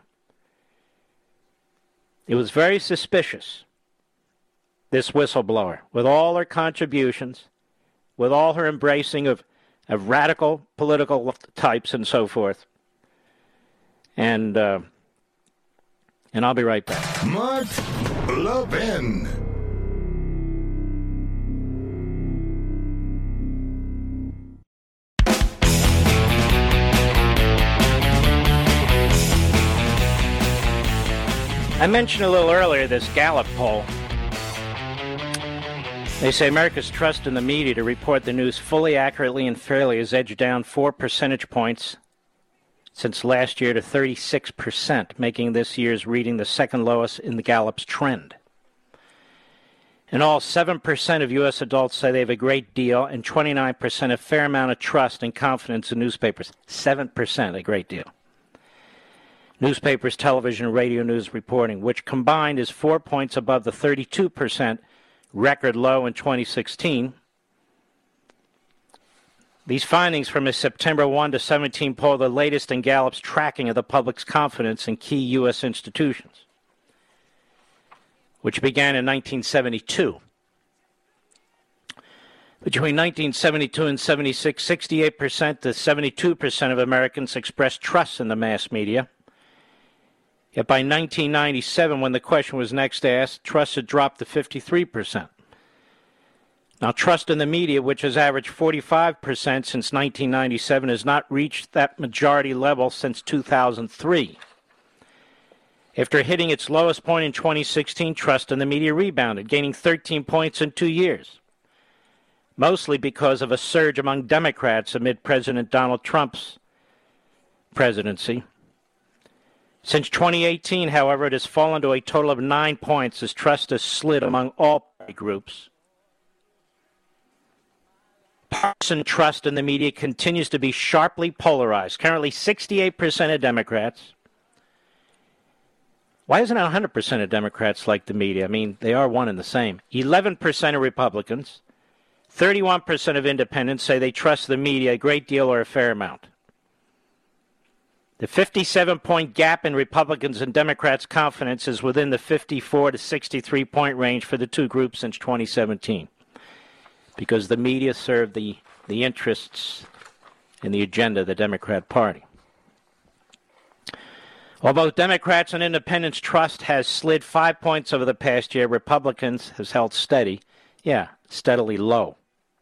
It was very suspicious, this whistleblower, with all her contributions, with all her embracing of, of radical political types and so forth. And, uh, and I'll be right back. Mark Levin. I mentioned a little earlier this Gallup poll. They say America's trust in the media to report the news fully, accurately, and fairly has edged down four percentage points since last year to thirty-six percent, making this year's reading the second lowest in the Gallup's trend. In all, seven percent of U S adults say they have a great deal, and twenty-nine percent a fair amount of trust and confidence in newspapers. seven percent, a great deal. Newspapers, television, and radio news reporting, which combined is four points above the thirty-two percent record low in twenty sixteen. These findings from a September first to seventeenth poll are the latest in Gallup's tracking of the public's confidence in key U S institutions, which began in nineteen seventy-two. Between nineteen seventy-two and seventy-six, sixty-eight percent to seventy-two percent of Americans expressed trust in the mass media. Yet by nineteen ninety-seven, when the question was next asked, trust had dropped to fifty-three percent. Now, trust in the media, which has averaged forty-five percent since nineteen ninety-seven, has not reached that majority level since two thousand three. After hitting its lowest point in twenty sixteen, trust in the media rebounded, gaining thirteen points in two years, mostly because of a surge among Democrats amid President Donald Trump's presidency. Since twenty eighteen, however, it has fallen to a total of nine points as trust has slid among all party groups. Partisan trust in the media continues to be sharply polarized. Currently, sixty-eight percent of Democrats. Why isn't it one hundred percent of Democrats like the media? I mean, they are one and the same. eleven percent of Republicans. thirty-one percent of independents say they trust the media a great deal or a fair amount. The fifty-seven point gap in Republicans and Democrats' confidence is within the fifty-four to sixty-three point range for the two groups since twenty seventeen, because the media serve the, the interests and the agenda of the Democrat Party. While both Democrats and independents' trust has slid five points over the past year, Republicans has held steady, yeah, steadily low.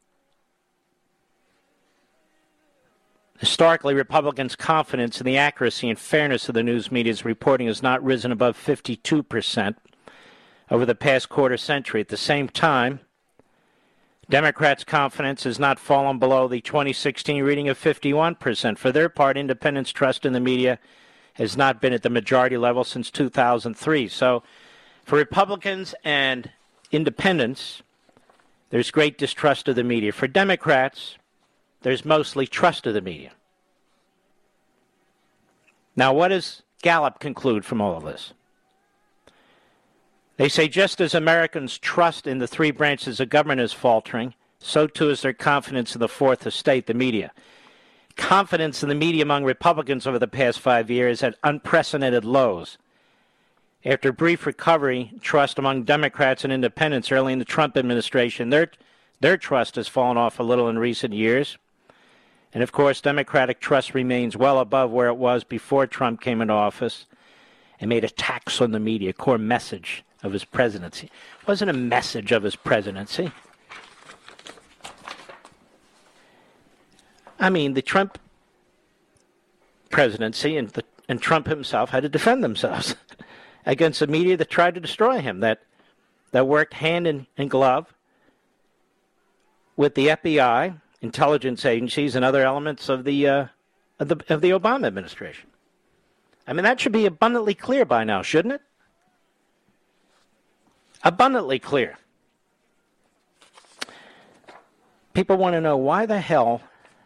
Historically, Republicans' confidence in the accuracy and fairness of the news media's reporting has not risen above fifty-two percent over the past quarter century. At the same time, Democrats' confidence has not fallen below the twenty sixteen reading of fifty-one percent. For their part, independents' trust in the media has not been at the majority level since two thousand three. So for Republicans and independents, there's great distrust of the media. For Democrats, there's mostly trust of the media. Now, what does Gallup conclude from all of this? They say just as Americans' trust in the three branches of government is faltering, so too is their confidence in the fourth estate, the media. Confidence in the media among Republicans over the past five years at unprecedented lows. After a brief recovery, trust among Democrats and independents early in the Trump administration, their, their trust has fallen off a little in recent years. And, of course, Democratic trust remains well above where it was before Trump came into office and made attacks on the media, a core message of his presidency. It wasn't a message of his presidency. I mean, the Trump presidency and, the, and Trump himself had to defend themselves against the media that tried to destroy him, that, that worked hand in, in glove with the F B I, intelligence agencies, and other elements of the, uh, of the of the Obama administration. I mean, that should be abundantly clear by now, shouldn't it? Abundantly clear. People want to know, why the hell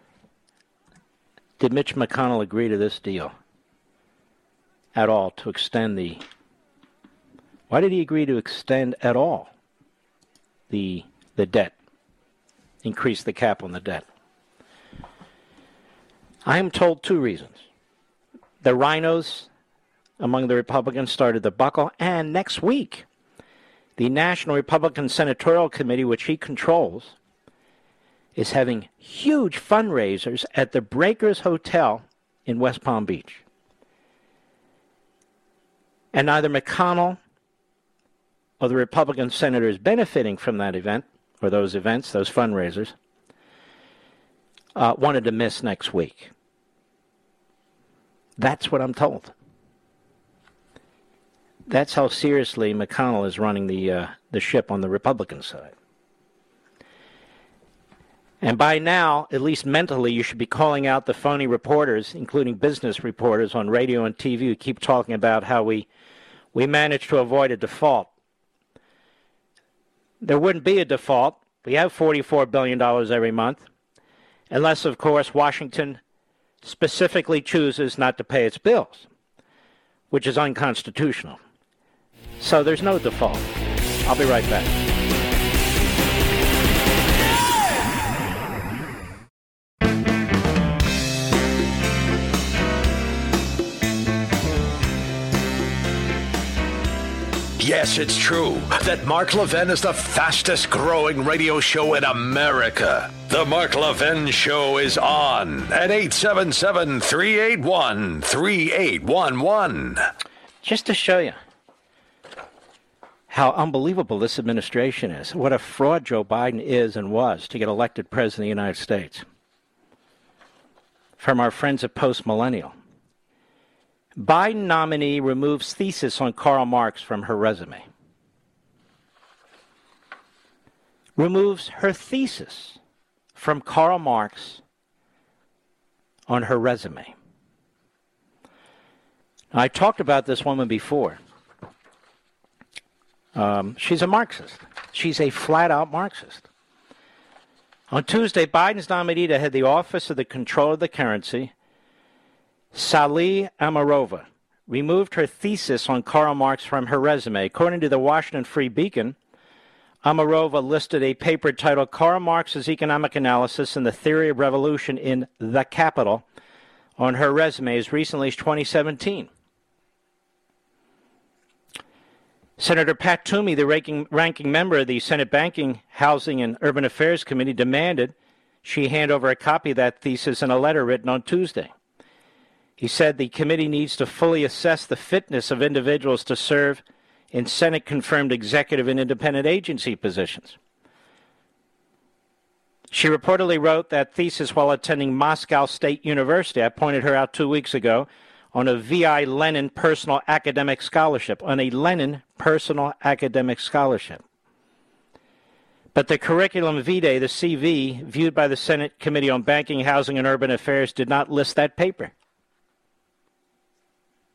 did Mitch McConnell agree to this deal at all, to extend the... Why did he agree to extend at all the the debt, increase the cap on the debt? I am told two reasons. The rhinos among the Republicans started to buckle, and next week, the National Republican Senatorial Committee, which he controls, is having huge fundraisers at the Breakers Hotel in West Palm Beach. And neither McConnell or the Republican senators benefiting from that event, or those events, those fundraisers, uh, wanted to miss next week. That's what I'm told. That's how seriously McConnell is running the uh, the ship on the Republican side. And by now, at least mentally, you should be calling out the phony reporters, including business reporters on radio and T V, who keep talking about how we we managed to avoid a default. There wouldn't be a default. We have forty-four billion dollars every month, unless, of course, Washington specifically chooses not to pay its bills, which is unconstitutional. So there's no default. I'll be right back. Yes, it's true that Mark Levin is the fastest growing radio show in America. The Mark Levin Show is on at eight seven seven, three eight one, three eight one one. Just to show you how unbelievable this administration is, what a fraud Joe Biden is and was to get elected president of the United States. From our friends at Post Millennial. Biden nominee removes thesis on Karl Marx from her resume. Removes her thesis from Karl Marx on her resume. Now, I talked about this woman before. Um, she's a Marxist. She's a flat-out Marxist. On Tuesday, Biden's nominee to head the Office of the Control of the Currency, Salih Amarova, removed her thesis on Karl Marx from her resume. According to the Washington Free Beacon, Amarova listed a paper titled Karl Marx's Economic Analysis and the Theory of Revolution in The Capital on her resume as recently as twenty seventeen. Senator Pat Toomey, the ranking, ranking member of the Senate Banking, Housing, and Urban Affairs Committee, demanded she hand over a copy of that thesis in a letter written on Tuesday. He said the committee needs to fully assess the fitness of individuals to serve in Senate-confirmed executive and independent agency positions. She reportedly wrote that thesis while attending Moscow State University. I pointed her out two weeks ago on a V I Lenin Personal Academic Scholarship, on a Lenin Personal Academic Scholarship. But the curriculum vitae, the C V, viewed by the Senate Committee on Banking, Housing, and Urban Affairs, did not list that paper.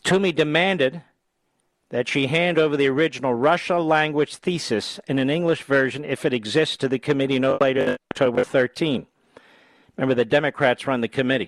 Toomey demanded that she hand over the original Russian language thesis in an English version, if it exists, to the committee no later than October thirteenth. Remember, the Democrats run the committee.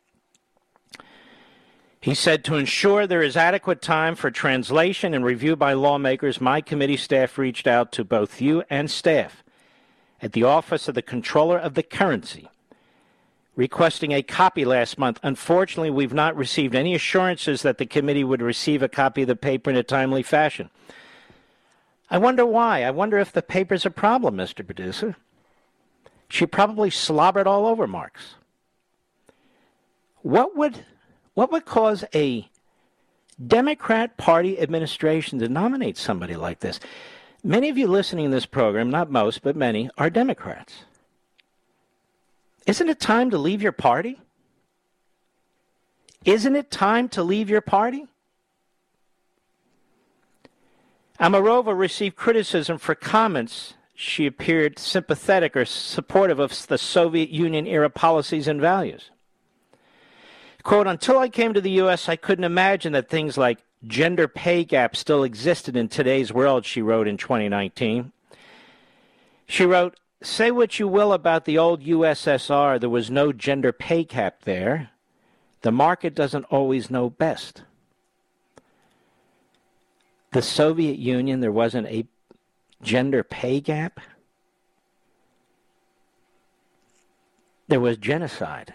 He said, to ensure there is adequate time for translation and review by lawmakers, my committee staff reached out to both you and staff at the Office of the Comptroller of the Currency, requesting a copy last month. Unfortunately, we've not received any assurances that the committee would receive a copy of the paper in a timely fashion. I wonder why. I wonder if the paper's a problem, Mister Producer. She probably slobbered all over Marx. What would, what would cause a Democrat Party administration to nominate somebody like this? Many of you listening to this program, not most, but many, are Democrats. Isn't it time to leave your party? Isn't it time to leave your party? Amarova received criticism for comments she appeared sympathetic or supportive of the Soviet Union-era policies and values. Quote, until I came to the U S, I couldn't imagine that things like gender pay gap still existed in today's world, she wrote in twenty nineteen. She wrote, say what you will about the old U S S R, there was no gender pay gap there. The market doesn't always know best. The Soviet Union, there wasn't a gender pay gap. There was genocide.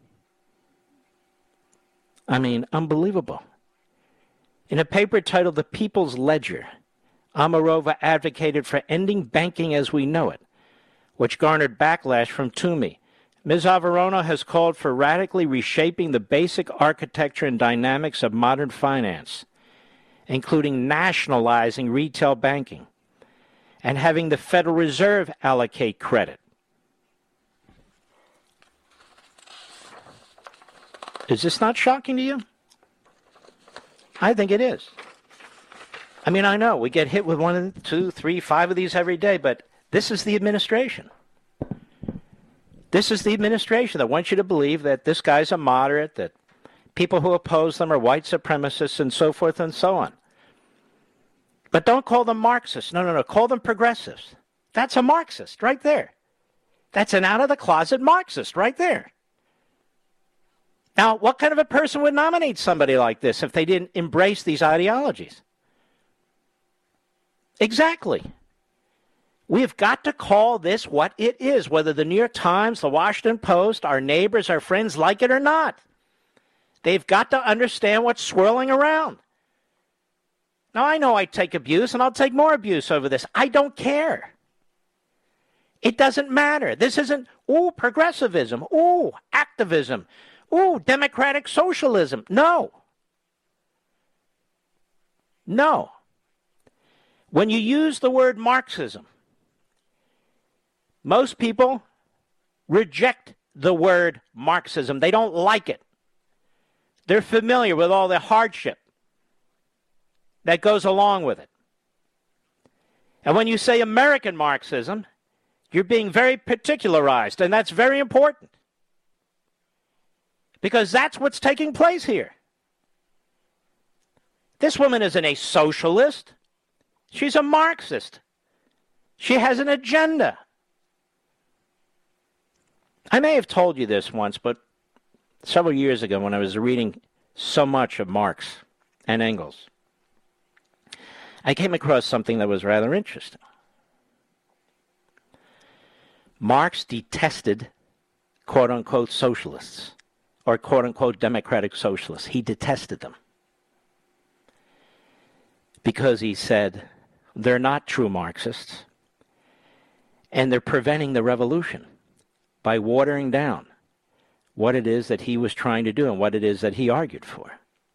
I mean, unbelievable. In a paper titled The People's Ledger, Amarova advocated for ending banking as we know it, which garnered backlash from Toomey. Miz Averona has called for radically reshaping the basic architecture and dynamics of modern finance, including nationalizing retail banking and having the Federal Reserve allocate credit. Is this not shocking to you? I think it is. I mean, I know we get hit with one, two, three, five of these every day, but this is the administration. This is the administration that wants you to believe that this guy's a moderate, that people who oppose them are white supremacists and so forth and so on. But don't call them Marxists. No, no, no. Call them progressives. That's a Marxist right there. That's an out-of-the-closet Marxist right there. Now, what kind of a person would nominate somebody like this if they didn't embrace these ideologies? Exactly. We have got to call this what it is, whether the New York Times, the Washington Post, our neighbors, our friends like it or not. They've got to understand what's swirling around. Now, I know I take abuse, and I'll take more abuse over this. I don't care. It doesn't matter. This isn't, ooh, progressivism, ooh, activism, ooh, democratic socialism. No. No. When you use the word Marxism, most people reject the word Marxism. They don't like it. They're familiar with all the hardship that goes along with it. And when you say American Marxism, you're being very particularized, and that's very important. Because that's what's taking place here. This woman isn't a socialist. She's a Marxist. She has an agenda. I may have told you this once, but several years ago when I was reading so much of Marx and Engels, I came across something that was rather interesting. Marx detested quote-unquote socialists or quote-unquote democratic socialists. He detested them because he said they're not true Marxists and they're preventing the revolution by watering down what it is that he was trying to do and what it is that he argued for.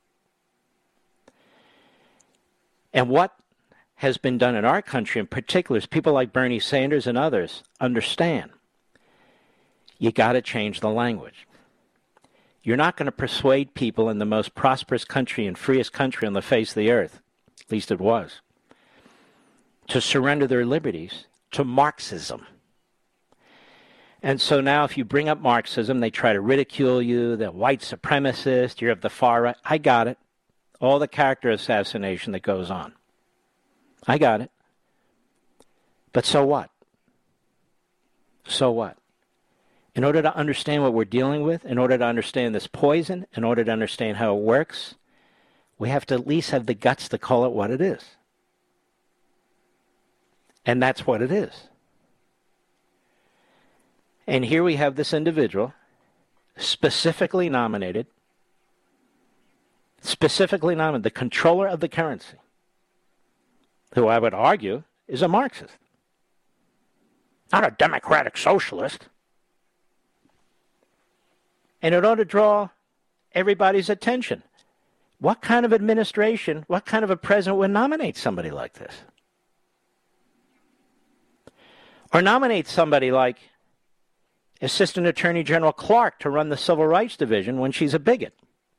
And what has been done in our country in particular is people like Bernie Sanders and others understand you got to change the language. You're not going to persuade people in the most prosperous country and freest country on the face of the earth, at least it was, to surrender their liberties to Marxism. And so now if you bring up Marxism, they try to ridicule you, the white supremacist, you're of the far right. I got it. all the character assassination that goes on. I got it. But so what? So what? In order to understand what we're dealing with, in order to understand this poison, in order to understand how it works, we have to at least have the guts to call it what it is. And that's what it is. And here we have this individual, specifically nominated, specifically nominated, the controller of the currency, who I would argue is a Marxist. Not a democratic socialist. And in order to draw everybody's attention, what kind of administration, what kind of a president would nominate somebody like this? Or nominate somebody like Assistant Attorney General Clark to run the Civil Rights Division when she's a bigot?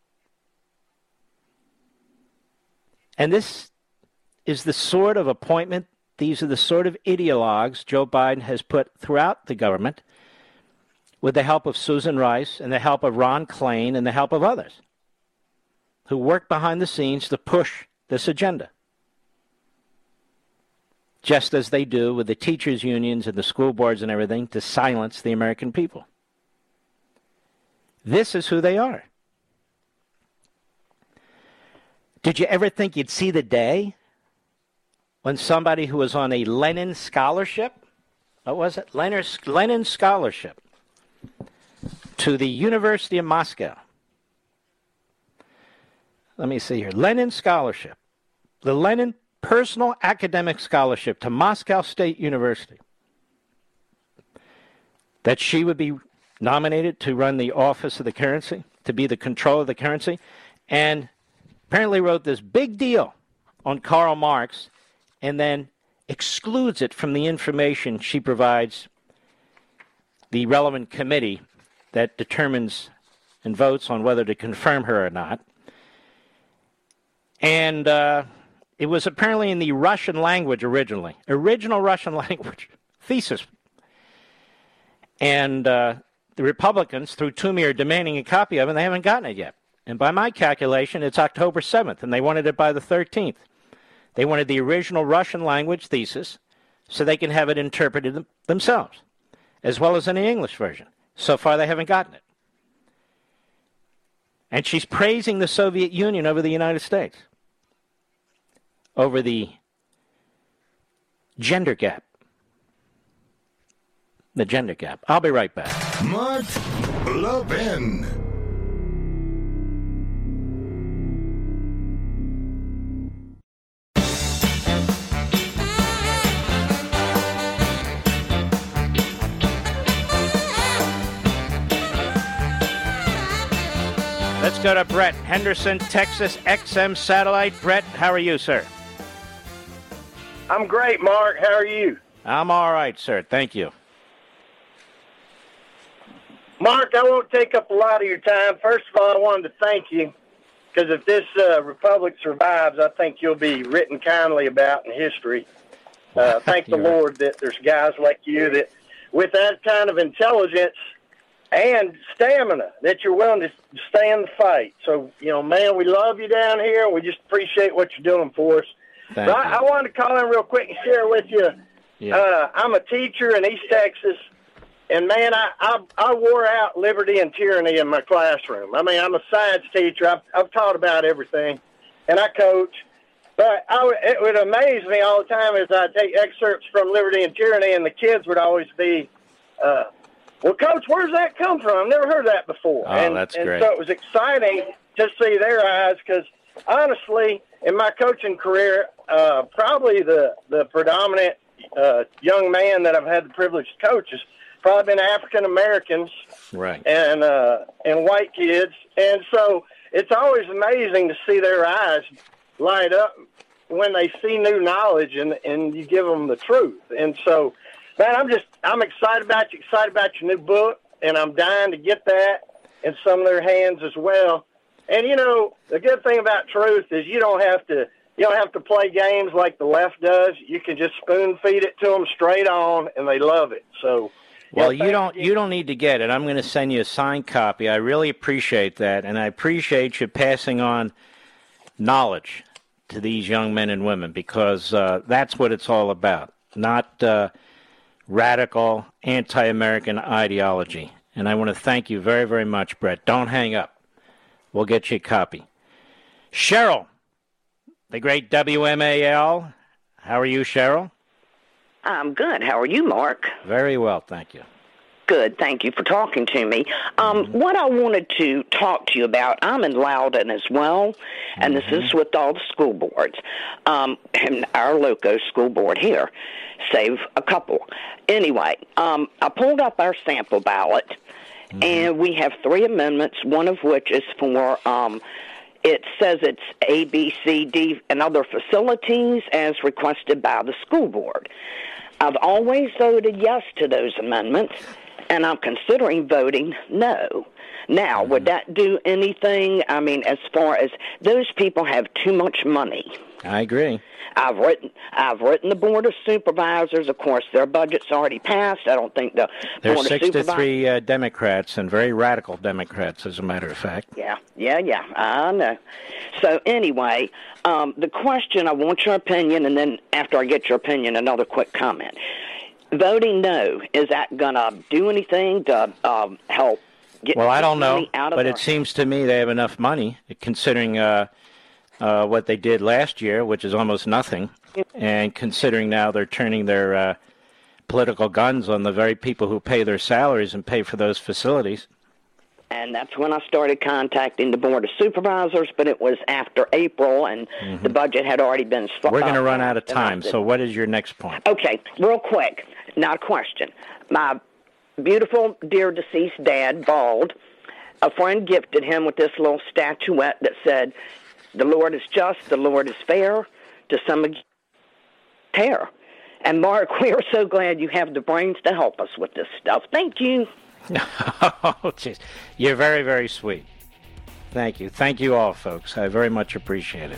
And this is the sort of appointment, these are the sort of ideologues Joe Biden has put throughout the government with the help of Susan Rice and the help of Ron Klain and the help of others who work behind the scenes to push this agenda, just as they do with the teachers' unions and the school boards and everything to silence the American people. This is who they are. Did you ever think you'd see the day when somebody who was on a Lenin scholarship, what was it? Lenin, Lenin scholarship to the University of Moscow. Let me see here. Lenin scholarship. The Lenin personal academic scholarship to Moscow State University. That she would be nominated to run the office of the currency, to be the control of the currency, and apparently wrote this big deal on Karl Marx and then excludes it from the information she provides the relevant committee that determines and votes on whether to confirm her or not. And uh, it was apparently in the Russian language originally, original Russian language, thesis. And uh, the Republicans, through Toomey, are demanding a copy of it, and they haven't gotten it yet. And by my calculation, it's October seventh, and they wanted it by the thirteenth. They wanted the original Russian language thesis so they can have it interpreted themselves, as well as in the English version. So far, they haven't gotten it. And she's praising the Soviet Union over the United States, over the gender gap. The gender gap. I'll be right back. Mark Levin. Let's go to Brett, Henderson, Texas, X M Satellite. Brett, how are you, sir? I'm great, Mark. How are you? I'm all right, sir. Thank you. Mark, I won't take up a lot of your time. First of all, I wanted to thank you, because if this uh, republic survives, I think you'll be written kindly about in history. Uh, thank the Lord that there's guys like you that, with that kind of intelligence and stamina, that you're willing to stay in the fight. So, you know, man, we love you down here. We just appreciate what you're doing for us. Thank so you. I, I wanted to call in real quick and share with you. Yeah. Uh, I'm a teacher in East Texas, and, man, I, I, I wore out liberty and tyranny in my classroom. I mean, I'm a science teacher. I've, I've taught about everything, and I coach. But I, it would amaze me all the time as I take excerpts from Liberty and Tyranny, and the kids would always be, uh, well, Coach, where does that come from? I've never heard that before. Oh, and, that's and great. so it was exciting to see their eyes because, honestly, in my coaching career, uh, probably the, the predominant uh, young man that I've had the privilege to coach has probably been African-Americans Right. and, uh, and white kids. And so it's always amazing to see their eyes light up when they see new knowledge and, and you give them the truth. And so, man, I'm just, I'm excited about you, excited about your new book, and I'm dying to get that in some of their hands as well. And, you know, the good thing about truth is you don't have to, you don't have to play games like the left does. You can just spoon feed it to them straight on, and they love it. So, Well, yeah, you don't you don't need to get it. I'm going to send you a signed copy. I really appreciate that, and I appreciate you passing on knowledge to these young men and women, because uh, that's what it's all about, not uh, radical anti-American ideology. And I want to thank you very, very much, Brett. Don't hang up. We'll get you a copy. Cheryl, the great W M A L. How are you, Cheryl? I'm good. How are you, Mark? Very well, thank you. Good. Thank you for talking to me. Um, mm-hmm. What I wanted to talk to you about, I'm in Loudoun as well, and mm-hmm. this is with all the school boards. Um, and our local school board here, save a couple. Anyway, um, I pulled up our sample ballot, mm-hmm. and we have three amendments, one of which is for, um, it says it's A, B, C, D, and other facilities as requested by the school board. I've always voted yes to those amendments, and I'm considering voting no. Now, would that do anything? I mean, as far as those people have too much money. I agree. I've written I've written the Board of Supervisors. Of course, their budget's already passed. I don't think the There's Board six of Supervisors... to three uh, Democrats, and very radical Democrats, as a matter of fact. Yeah, yeah, yeah, I know. So anyway, um, the question, I want your opinion, and then after I get your opinion, another quick comment. Voting no, is that going to do anything to um, help get well, I don't money know, out of but our... it seems to me they have enough money, considering uh, uh, what they did last year, which is almost nothing, and considering now they're turning their uh, political guns on the very people who pay their salaries and pay for those facilities. And that's when I started contacting the Board of Supervisors, but it was after April, and mm-hmm. the budget had already been... We're going to run out of time, so what is your next point? Okay, real quick, not a question. My beautiful, dear deceased dad, bald, a friend gifted him with this little statuette that said, "The Lord is just, the Lord is fair, to some tear." And Mark, we are so glad you have the brains to help us with this stuff. Thank you. Oh, jeez. You're very, very sweet. Thank you. Thank you all, folks. I very much appreciate it.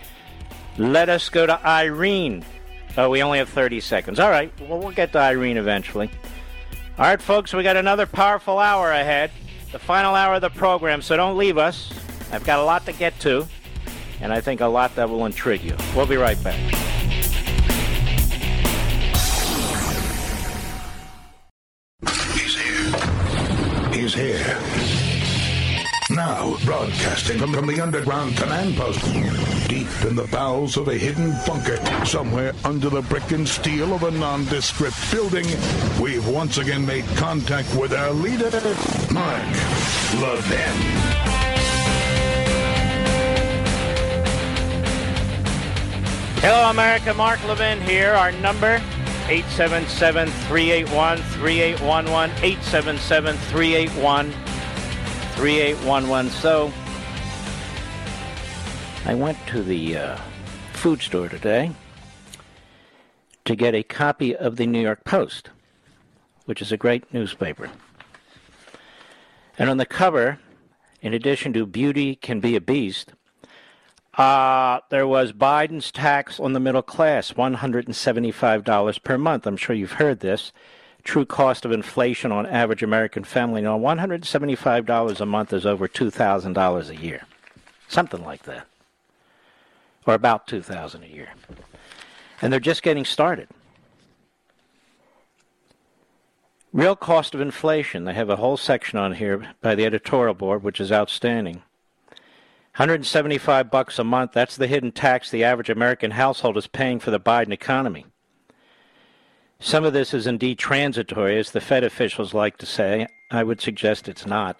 Let us go to Irene. Oh, we only have thirty seconds. All right. Well, we'll get to Irene eventually. All right, folks, we got another powerful hour ahead, the final hour of the program, so don't leave us. I've got a lot to get to, and I think a lot that will intrigue you. We'll be right back. He's here. Now, broadcasting from, from the underground command post, deep in the bowels of a hidden bunker, somewhere under the brick and steel of a nondescript building, we've once again made contact with our leader, Mark Levin. Hello, America. Mark Levin here. Our number, eight seven seven, three eight one, three eight one one, eight seven seven, three eight one, three eight one one. So, I went to the uh, food store today to get a copy of the New York Post, which is a great newspaper. And on the cover, in addition to "Beauty Can Be a Beast," Uh, there was Biden's tax on the middle class, one hundred seventy-five dollars per month. I'm sure you've heard this. True cost of inflation on average American family. Now, one hundred seventy-five dollars a month is over two thousand dollars a year. Something like that. Or about two thousand dollars a year. And they're just getting started. Real cost of inflation. They have a whole section on here by the editorial board, which is outstanding. one hundred seventy-five bucks a month, that's the hidden tax the average American household is paying for the Biden economy. Some of this is indeed transitory, as the Fed officials like to say. I would suggest it's not.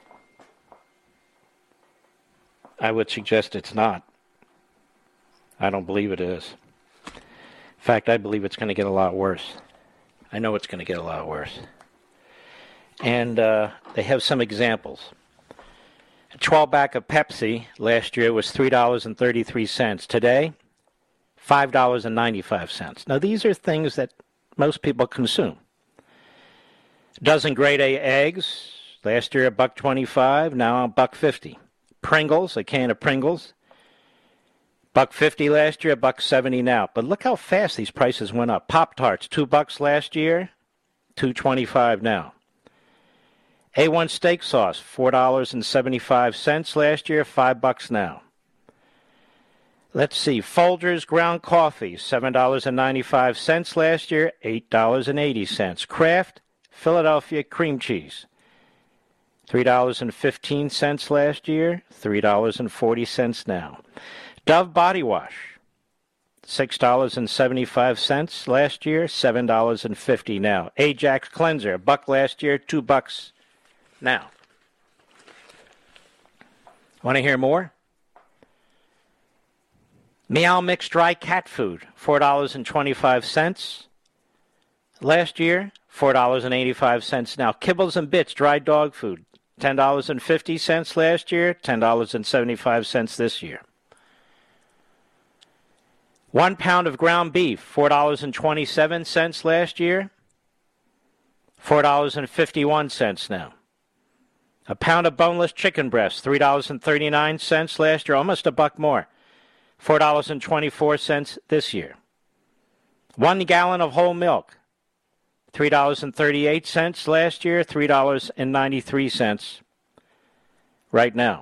I would suggest it's not. I don't believe it is. In fact, I believe it's going to get a lot worse. I know it's going to get a lot worse. And uh, they have some examples. A twelve-pack of Pepsi last year was three dollars and thirty-three cents. Today, five dollars and ninety-five cents. Now, these are things that most people consume. A dozen grade A eggs, last year a buck twenty-five, now a buck fifty. Pringles, a can of Pringles, buck fifty last year, a buck seventy now. But look how fast these prices went up. Pop-Tarts, two bucks last year, two twenty-five now. A one steak sauce, four dollars and seventy-five cents last year, five bucks now. Let's see. Folgers ground coffee, seven dollars and ninety-five cents last year, eight dollars and eighty cents. Kraft Philadelphia cream cheese, three dollars and fifteen cents last year, three dollars and forty cents now. Dove body wash, six dollars and seventy-five cents last year, seven dollars and fifty cents now. Ajax cleanser, a buck last year, two bucks now. Want to hear more? Meow Mix dry cat food, four dollars and twenty-five cents last year, four dollars and eighty-five cents now. Kibbles and Bits dry dog food, ten dollars and fifty cents last year, ten dollars and seventy-five cents this year. One pound of ground beef, four dollars and twenty-seven cents last year, four dollars and fifty-one cents now. A pound of boneless chicken breast, three dollars and thirty-nine cents last year, almost a buck more, four dollars and twenty-four cents this year. One gallon of whole milk, three dollars and thirty-eight cents last year, three dollars and ninety-three cents right now.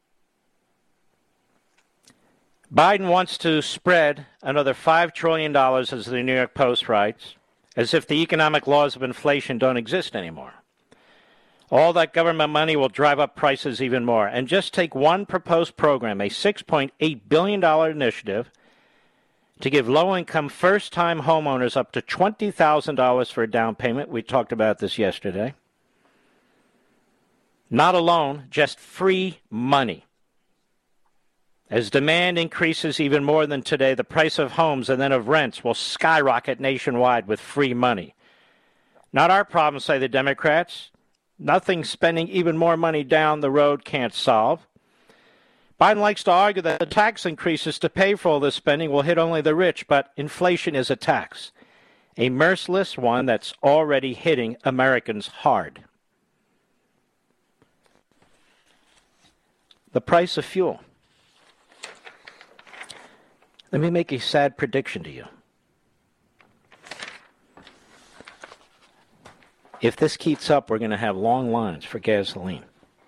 Biden wants to spread another five trillion dollars, as the New York Post writes, as if the economic laws of inflation don't exist anymore. All that government money will drive up prices even more. And just take one proposed program, a six point eight billion dollars initiative, to give low-income first-time homeowners up to twenty thousand dollars for a down payment. We talked about this yesterday. Not a loan, just free money. As demand increases even more than today, the price of homes and then of rents will skyrocket nationwide with free money. Not our problem, say the Democrats. Nothing spending even more money down the road can't solve. Biden likes to argue that the tax increases to pay for all this spending will hit only the rich, but inflation is a tax, a merciless one that's already hitting Americans hard. The price of fuel. Let me make a sad prediction to you. If this keeps up, we're going to have long lines for gasoline.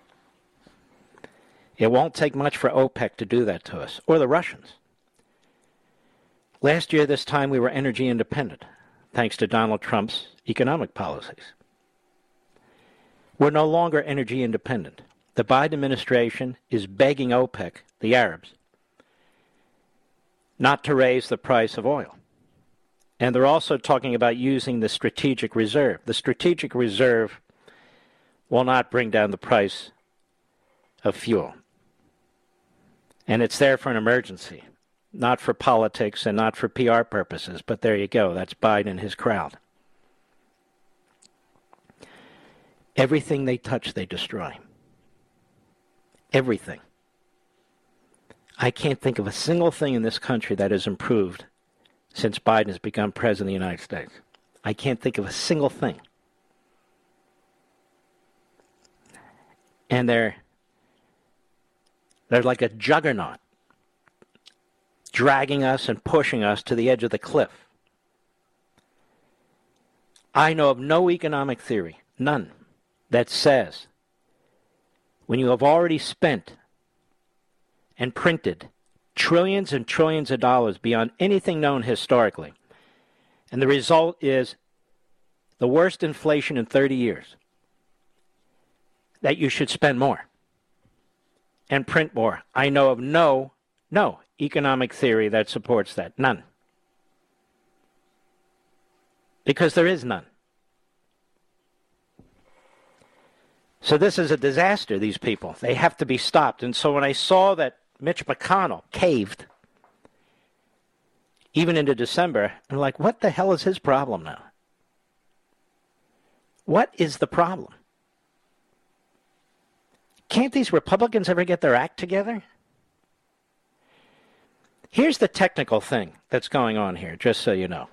It won't take much for OPEC to do that to us, or the Russians. Last year, this time, we were energy independent, thanks to Donald Trump's economic policies. We're no longer energy independent. The Biden administration is begging OPEC, the Arabs, not to raise the price of oil. And they're also talking about using the strategic reserve. The strategic reserve will not bring down the price of fuel. And it's there for an emergency, not for politics and not for P R purposes. But there you go. That's Biden and his crowd. Everything they touch, they destroy. Everything. I can't think of a single thing in this country that has improved since Biden has become president of the United States. I can't think of a single thing. And they're, they're like a juggernaut, dragging us and pushing us to the edge of the cliff. I know of no economic theory, none, that says when you have already spent and printed trillions and trillions of dollars beyond anything known historically, and the result is the worst inflation in thirty years, that you should spend more and print more. I know of no, no economic theory that supports that. None. Because there is none. So this is a disaster, these people. They have to be stopped. And so when I saw that Mitch McConnell caved, even into December, I'm like, what the hell is his problem now? What is the problem? Can't these Republicans ever get their act together? Here's the technical thing that's going on here, just so you know.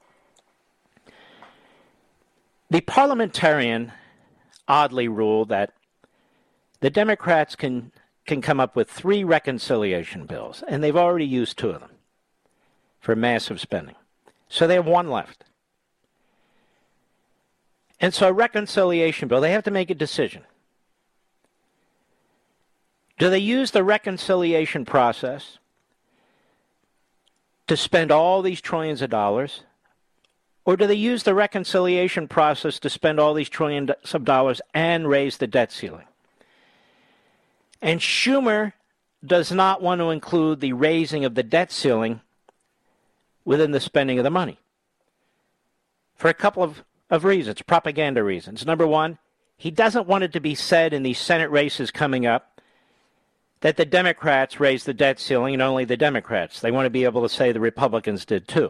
The parliamentarian oddly ruled that the Democrats can can come up with three reconciliation bills, and they've already used two of them for massive spending. So they have one left. And so a reconciliation bill, they have to make a decision. Do they use the reconciliation process to spend all these trillions of dollars? Or do they use the reconciliation process to spend all these trillions of dollars and raise the debt ceiling? And Schumer does not want to include the raising of the debt ceiling within the spending of the money for a couple of, of reasons, propaganda reasons. Number one, he doesn't want it to be said in these Senate races coming up that the Democrats raised the debt ceiling and only the Democrats. They want to be able to say the Republicans did too.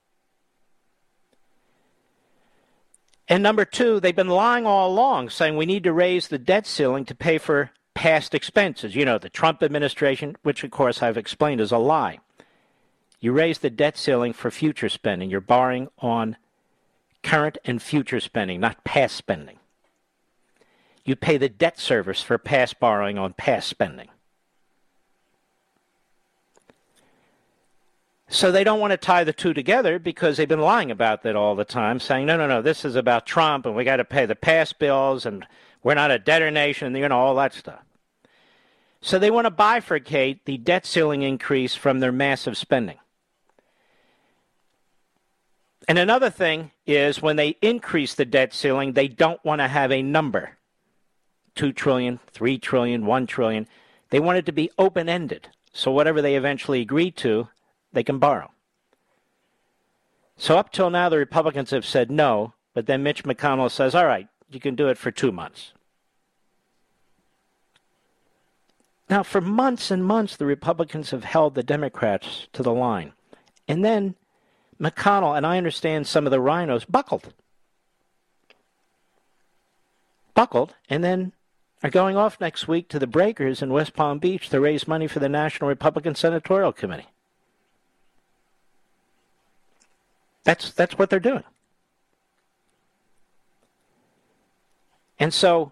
And number two, they've been lying all along, saying we need to raise the debt ceiling to pay for past expenses. You know, the Trump administration, which of course I've explained is a lie. You raise the debt ceiling for future spending. You're borrowing on current and future spending, not past spending. You pay the debt service for past borrowing on past spending. So they don't want to tie the two together because they've been lying about that all the time, saying, no, no, no, this is about Trump and we got to pay the past bills and we're not a debtor nation, you know, all that stuff. So they want to bifurcate the debt ceiling increase from their massive spending. And another thing is when they increase the debt ceiling, they don't want to have a number. Two trillion, three trillion, one trillion. They want it to be open-ended. So whatever they eventually agree to, they can borrow. So up till now, the Republicans have said no, but then Mitch McConnell says, all right, you can do it for two months. Now, for months and months, the Republicans have held the Democrats to the line. And then McConnell, and I understand some of the rhinos, buckled. Buckled, and then are going off next week to the breakers in West Palm Beach to raise money for the National Republican Senatorial Committee. That's that's what they're doing. And so,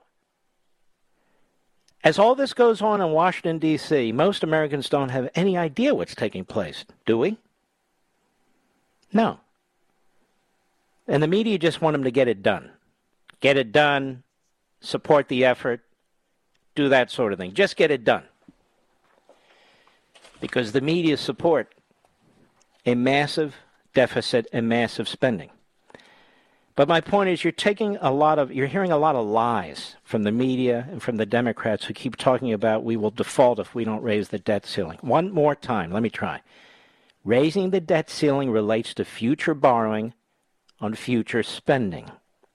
as all this goes on in Washington, D C, most Americans don't have any idea what's taking place, do we? No. And the media just want them to get it done. Get it done, support the effort, do that sort of thing. Just get it done. Because the media support a massive deficit and massive spending. But my point is you're taking a lot of, you're hearing a lot of lies from the media and from the Democrats who keep talking about we will default if we don't raise the debt ceiling. One more time, let me try. Raising the debt ceiling relates to future borrowing on future spending.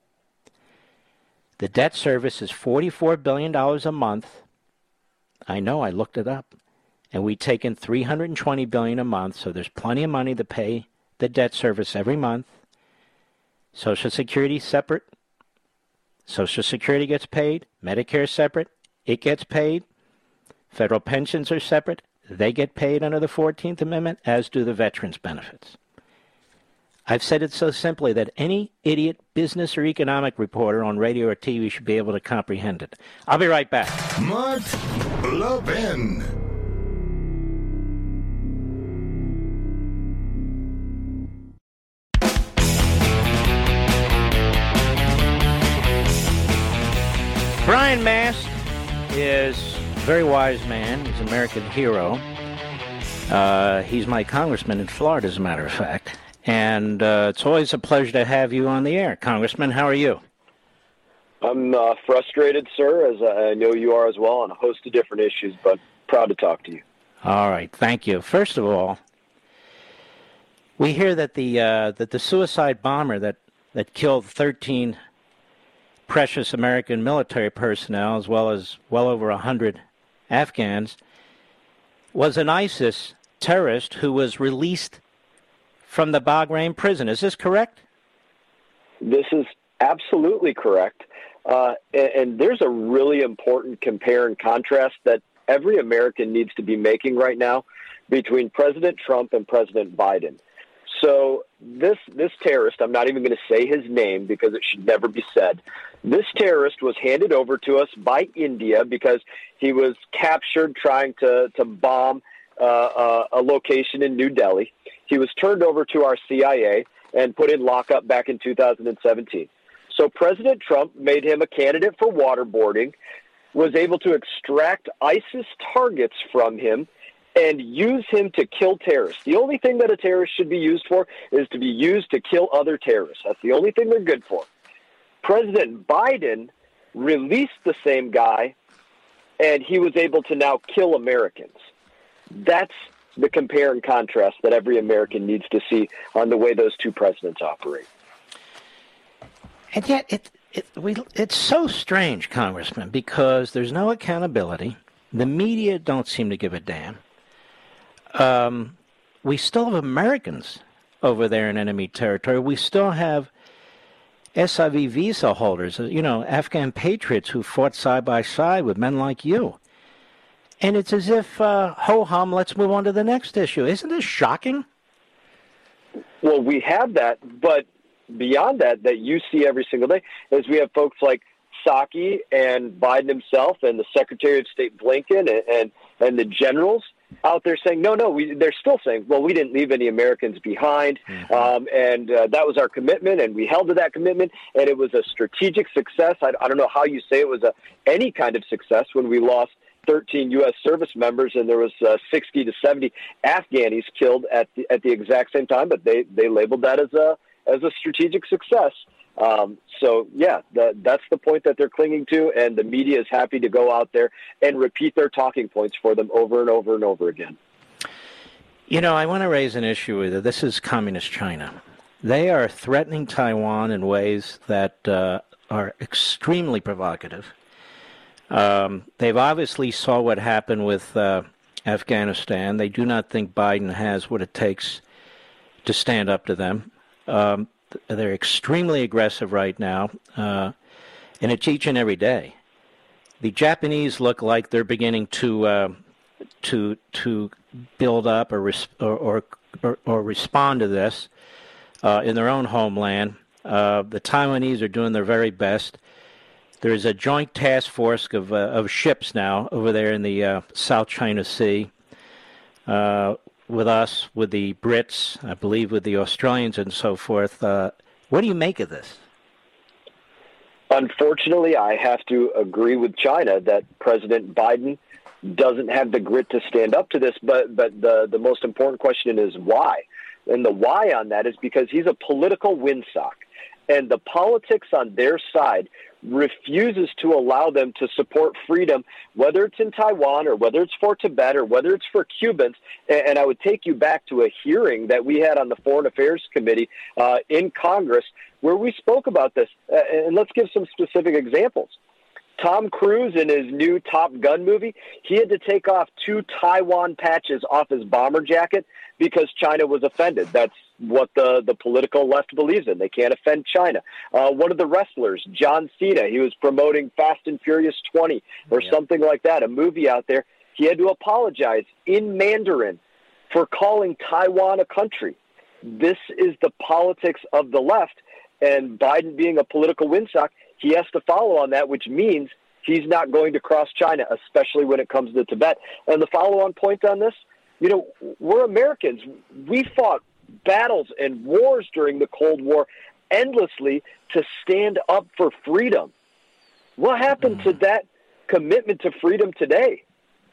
The debt service is forty-four billion dollars a month. I know, I looked it up. And we take in three hundred twenty billion dollars a month, so there's plenty of money to pay the debt service every month. Social Security separate. Social Security gets paid. Medicare separate. It gets paid. Federal pensions are separate. They get paid under the fourteenth Amendment, as do the veterans' benefits. I've said it so simply that any idiot business or economic reporter on radio or T V should be able to comprehend it. I'll be right back. Mark Levin. Brian Mast is a very wise man. He's an American hero. Uh, he's my congressman in Florida, as a matter of fact. And uh, it's always a pleasure to have you on the air. Congressman, how are you? I'm uh, frustrated, sir, as I know you are as well, on a host of different issues, but proud to talk to you. All right, thank you. First of all, we hear that the uh, that the suicide bomber that, that killed thirteen precious American military personnel, as well as well over one hundred Afghans, was an ISIS terrorist who was released from the Bahrain prison. Is this correct? This is absolutely correct. Uh, and, and there's a really important compare and contrast that every American needs to be making right now between President Trump and President Biden. So this this terrorist, I'm not even going to say his name because it should never be said. This terrorist was handed over to us by India because he was captured trying to, to bomb uh, uh, a location in New Delhi. He was turned over to our C I A and put in lockup back in two thousand seventeen. So President Trump made him a candidate for waterboarding, was able to extract ISIS targets from him, and use him to kill terrorists. The only thing that a terrorist should be used for is to be used to kill other terrorists. That's the only thing they're good for. President Biden released the same guy, and he was able to now kill Americans. That's the compare and contrast that every American needs to see on the way those two presidents operate. And yet, it, it, we, it's so strange, Congressman, because there's no accountability. The media don't seem to give a damn. Um, we still have Americans over there in enemy territory. We still have S I V visa holders, you know, Afghan patriots who fought side by side with men like you. And it's as if, uh, ho-hum, let's move on to the next issue. Isn't this shocking? Well, we have that, but beyond that, that you see every single day, is we have folks like Psaki and Biden himself and the Secretary of State Blinken and, and, and the generals out there saying, no, no, we, they're still saying, well, we didn't leave any Americans behind, mm-hmm. um, and uh, that was our commitment, and we held to that commitment, and it was a strategic success. I, I don't know how you say it was a any kind of success when we lost thirteen U S service members and there was uh, sixty to seventy Afghanis killed at the, at the exact same time, but they, they labeled that as a as a strategic success. Um, so, yeah, the, that's the point that they're clinging to, and the media is happy to go out there and repeat their talking points for them over and over and over again. You know, I want to raise an issue with it. This is Communist China. They are threatening Taiwan in ways that uh, are extremely provocative. Um, they've obviously saw what happened with uh, Afghanistan. They do not think Biden has what it takes to stand up to them. Um, they're extremely aggressive right now, uh, and it's each and every day. The Japanese look like they're beginning to uh, to to build up or res- or, or, or or respond to this uh, in their own homeland. Uh, the Taiwanese are doing their very best. There is a joint task force of uh, of ships now over there in the uh, South China Sea. Uh, with us, with the Brits, I believe with the Australians and so forth. Uh, what do you make of this? Unfortunately, I have to agree with China that President Biden doesn't have the grit to stand up to this, but, but the, the most important question is why? And the why on that is because he's a political windsock, and the politics on their side refuses to allow them to support freedom, whether it's in Taiwan or whether it's for Tibet or whether it's for Cubans. And I would take you back to a hearing that we had on the Foreign Affairs Committee uh, in Congress where we spoke about this. Uh, and let's give some specific examples. Tom Cruise in his new Top Gun movie, he had to take off two Taiwan patches off his bomber jacket because China was offended. That's what the, the political left believes in. They can't offend China. Uh, one of the wrestlers, John Cena, he was promoting Fast and Furious twenty or yeah. something like that, a movie out there. He had to apologize in Mandarin for calling Taiwan a country. This is the politics of the left, and Biden being a political windsock, he has to follow on that, which means he's not going to cross China, especially when it comes to Tibet. And the follow-on point on this, you know, we're Americans. We fought battles and wars during the Cold War endlessly to stand up for freedom. What happened mm. to that commitment to freedom today?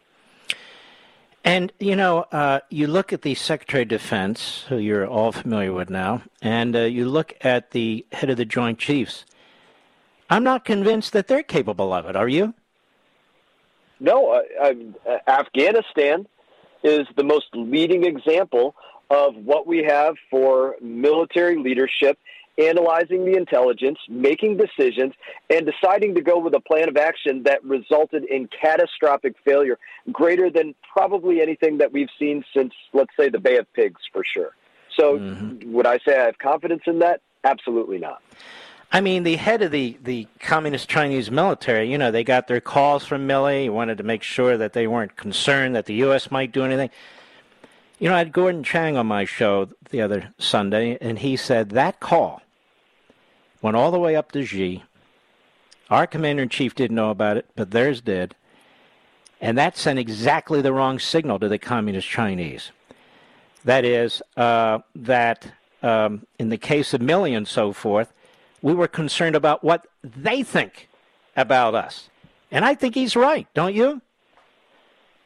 And, you know, uh, you look at the Secretary of Defense, who you're all familiar with now, and uh, you look at the head of the Joint Chiefs. I'm not convinced that they're capable of it. Are you? No. Uh, uh, Afghanistan is the most leading example of what we have for military leadership, analyzing the intelligence, making decisions, and deciding to go with a plan of action that resulted in catastrophic failure, greater than probably anything that we've seen since, let's say, the Bay of Pigs, for sure. So mm-hmm. would I say I have confidence in that? Absolutely not. I mean, the head of the, the Communist Chinese military, you know, they got their calls from Milley. He wanted to make sure that they weren't concerned that the U S might do anything. You know, I had Gordon Chang on my show the other Sunday, and he said that call went all the way up to Xi. Our commander-in-chief didn't know about it, but theirs did. And that sent exactly the wrong signal to the Communist Chinese. That is, uh, that um, in the case of Milley and so forth, we were concerned about what they think about us. And I think he's right, don't you?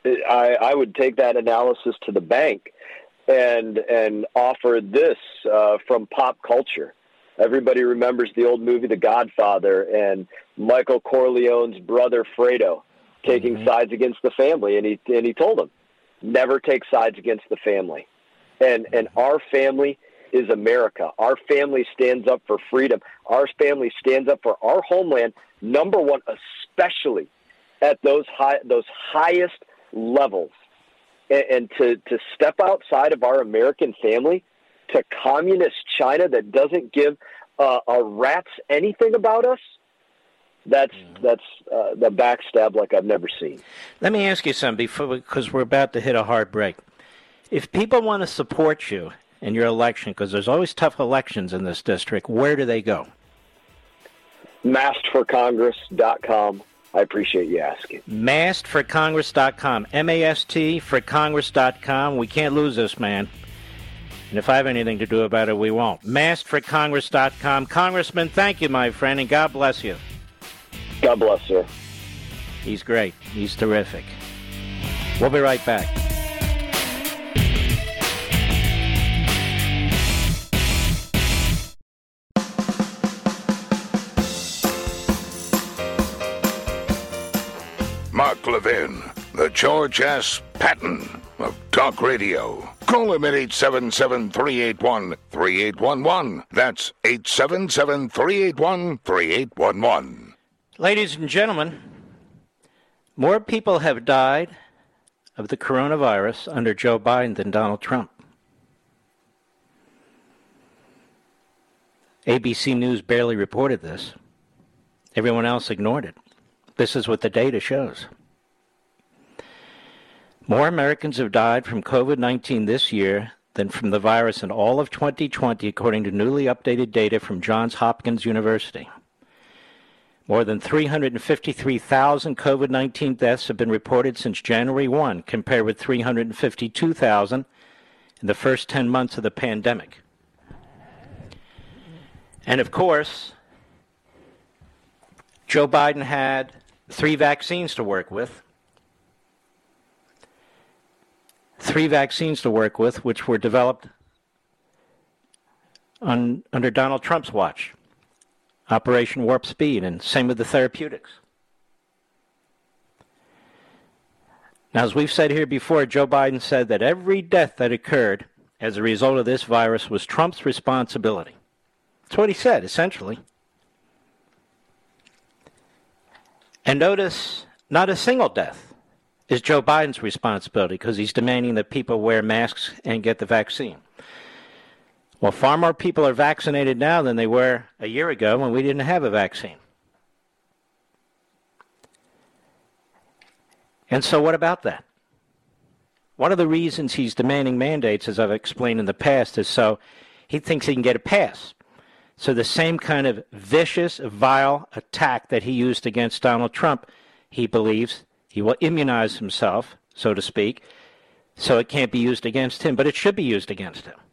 I, I would take that analysis to the bank and and offer this uh, from pop culture. Everybody remembers the old movie The Godfather and Michael Corleone's brother Fredo taking mm-hmm. sides against the family, and he and he told him, never take sides against the family. And and our family is America. Our family stands up for freedom. Our family stands up for our homeland, number one, especially at those high those highest levels. And, and to, to step outside of our American family to communist China that doesn't give uh, a rat's anything about us, that's that's uh, the backstab like I've never seen. Let me ask you something before, because we're about to hit a hard break. If people want to support you in your election, because there's always tough elections in this district, where do they go? mast for congress dot com. I appreciate you asking. mast for congress dot com. M A S T for congress dot com. We can't lose this man. And if I have anything to do about it, we won't. mast for congress dot com. Congressman, thank you, my friend, and God bless you. God bless, sir. He's great. He's terrific. We'll be right back. Mark Levin, the George S. Patton of Talk Radio. Call him at eight seven seven, three eight one, three eight one one. That's eight seven seven, three eight one, three eight one one. Ladies and gentlemen, more people have died of the coronavirus under Joe Biden than Donald Trump. A B C News barely reported this. Everyone else ignored it. This is what the data shows. More Americans have died from covid nineteen this year than from the virus in all of twenty twenty, according to newly updated data from Johns Hopkins University. More than three hundred fifty-three thousand covid nineteen deaths have been reported since January first, compared with three hundred fifty-two thousand in the first ten months of the pandemic. And of course, Joe Biden had three vaccines to work with. Three vaccines to work with, which were developed on, under Donald Trump's watch. Operation Warp Speed, and same with the therapeutics. Now, as we've said here before, Joe Biden said that every death that occurred as a result of this virus was Trump's responsibility. That's what he said, essentially. And notice, not a single death is Joe Biden's responsibility, because he's demanding that people wear masks and get the vaccine. Well, far more people are vaccinated now than they were a year ago when we didn't have a vaccine. And so what about that? One of the reasons he's demanding mandates, as I've explained in the past, is so he thinks he can get a pass. So the same kind of vicious, vile attack that he used against Donald Trump, he believes he will immunize himself, so to speak, so it can't be used against him, but it should be used against him.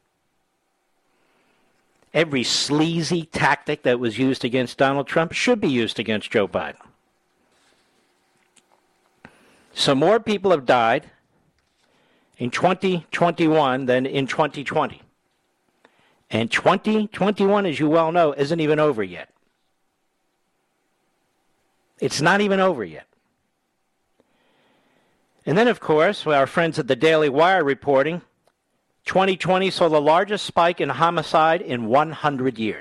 Every sleazy tactic that was used against Donald Trump should be used against Joe Biden. So more people have died in twenty twenty-one than in twenty twenty. And twenty twenty-one, as you well know, isn't even over yet. It's not even over yet. And then, of course, our friends at the Daily Wire reporting, twenty twenty saw the largest spike in homicide in one hundred years.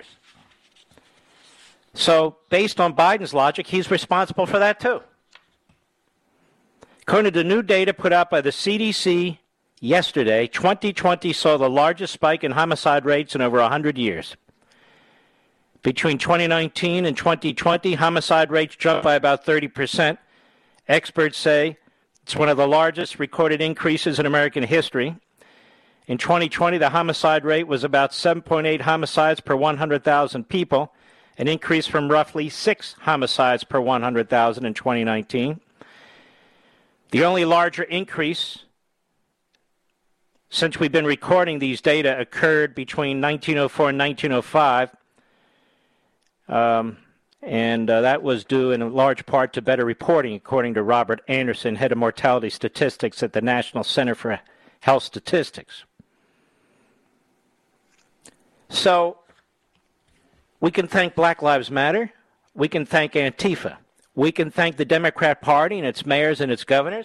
So, based on Biden's logic, he's responsible for that too. According to new data put out by the C D C yesterday, twenty twenty saw the largest spike in homicide rates in over one hundred years. Between twenty nineteen and twenty twenty, homicide rates jumped by about thirty percent. Experts say it's one of the largest recorded increases in American history. In twenty twenty, the homicide rate was about seven point eight homicides per one hundred thousand people, an increase from roughly six homicides per one hundred thousand in twenty nineteen. The only larger increase since we've been recording these data occurred between nineteen oh four and nineteen oh five, um, And uh, that was due in large part to better reporting, according to Robert Anderson, head of mortality statistics at the National Center for Health Statistics. So we can thank Black Lives Matter. We can thank Antifa. We can thank the Democrat Party and its mayors and its governors.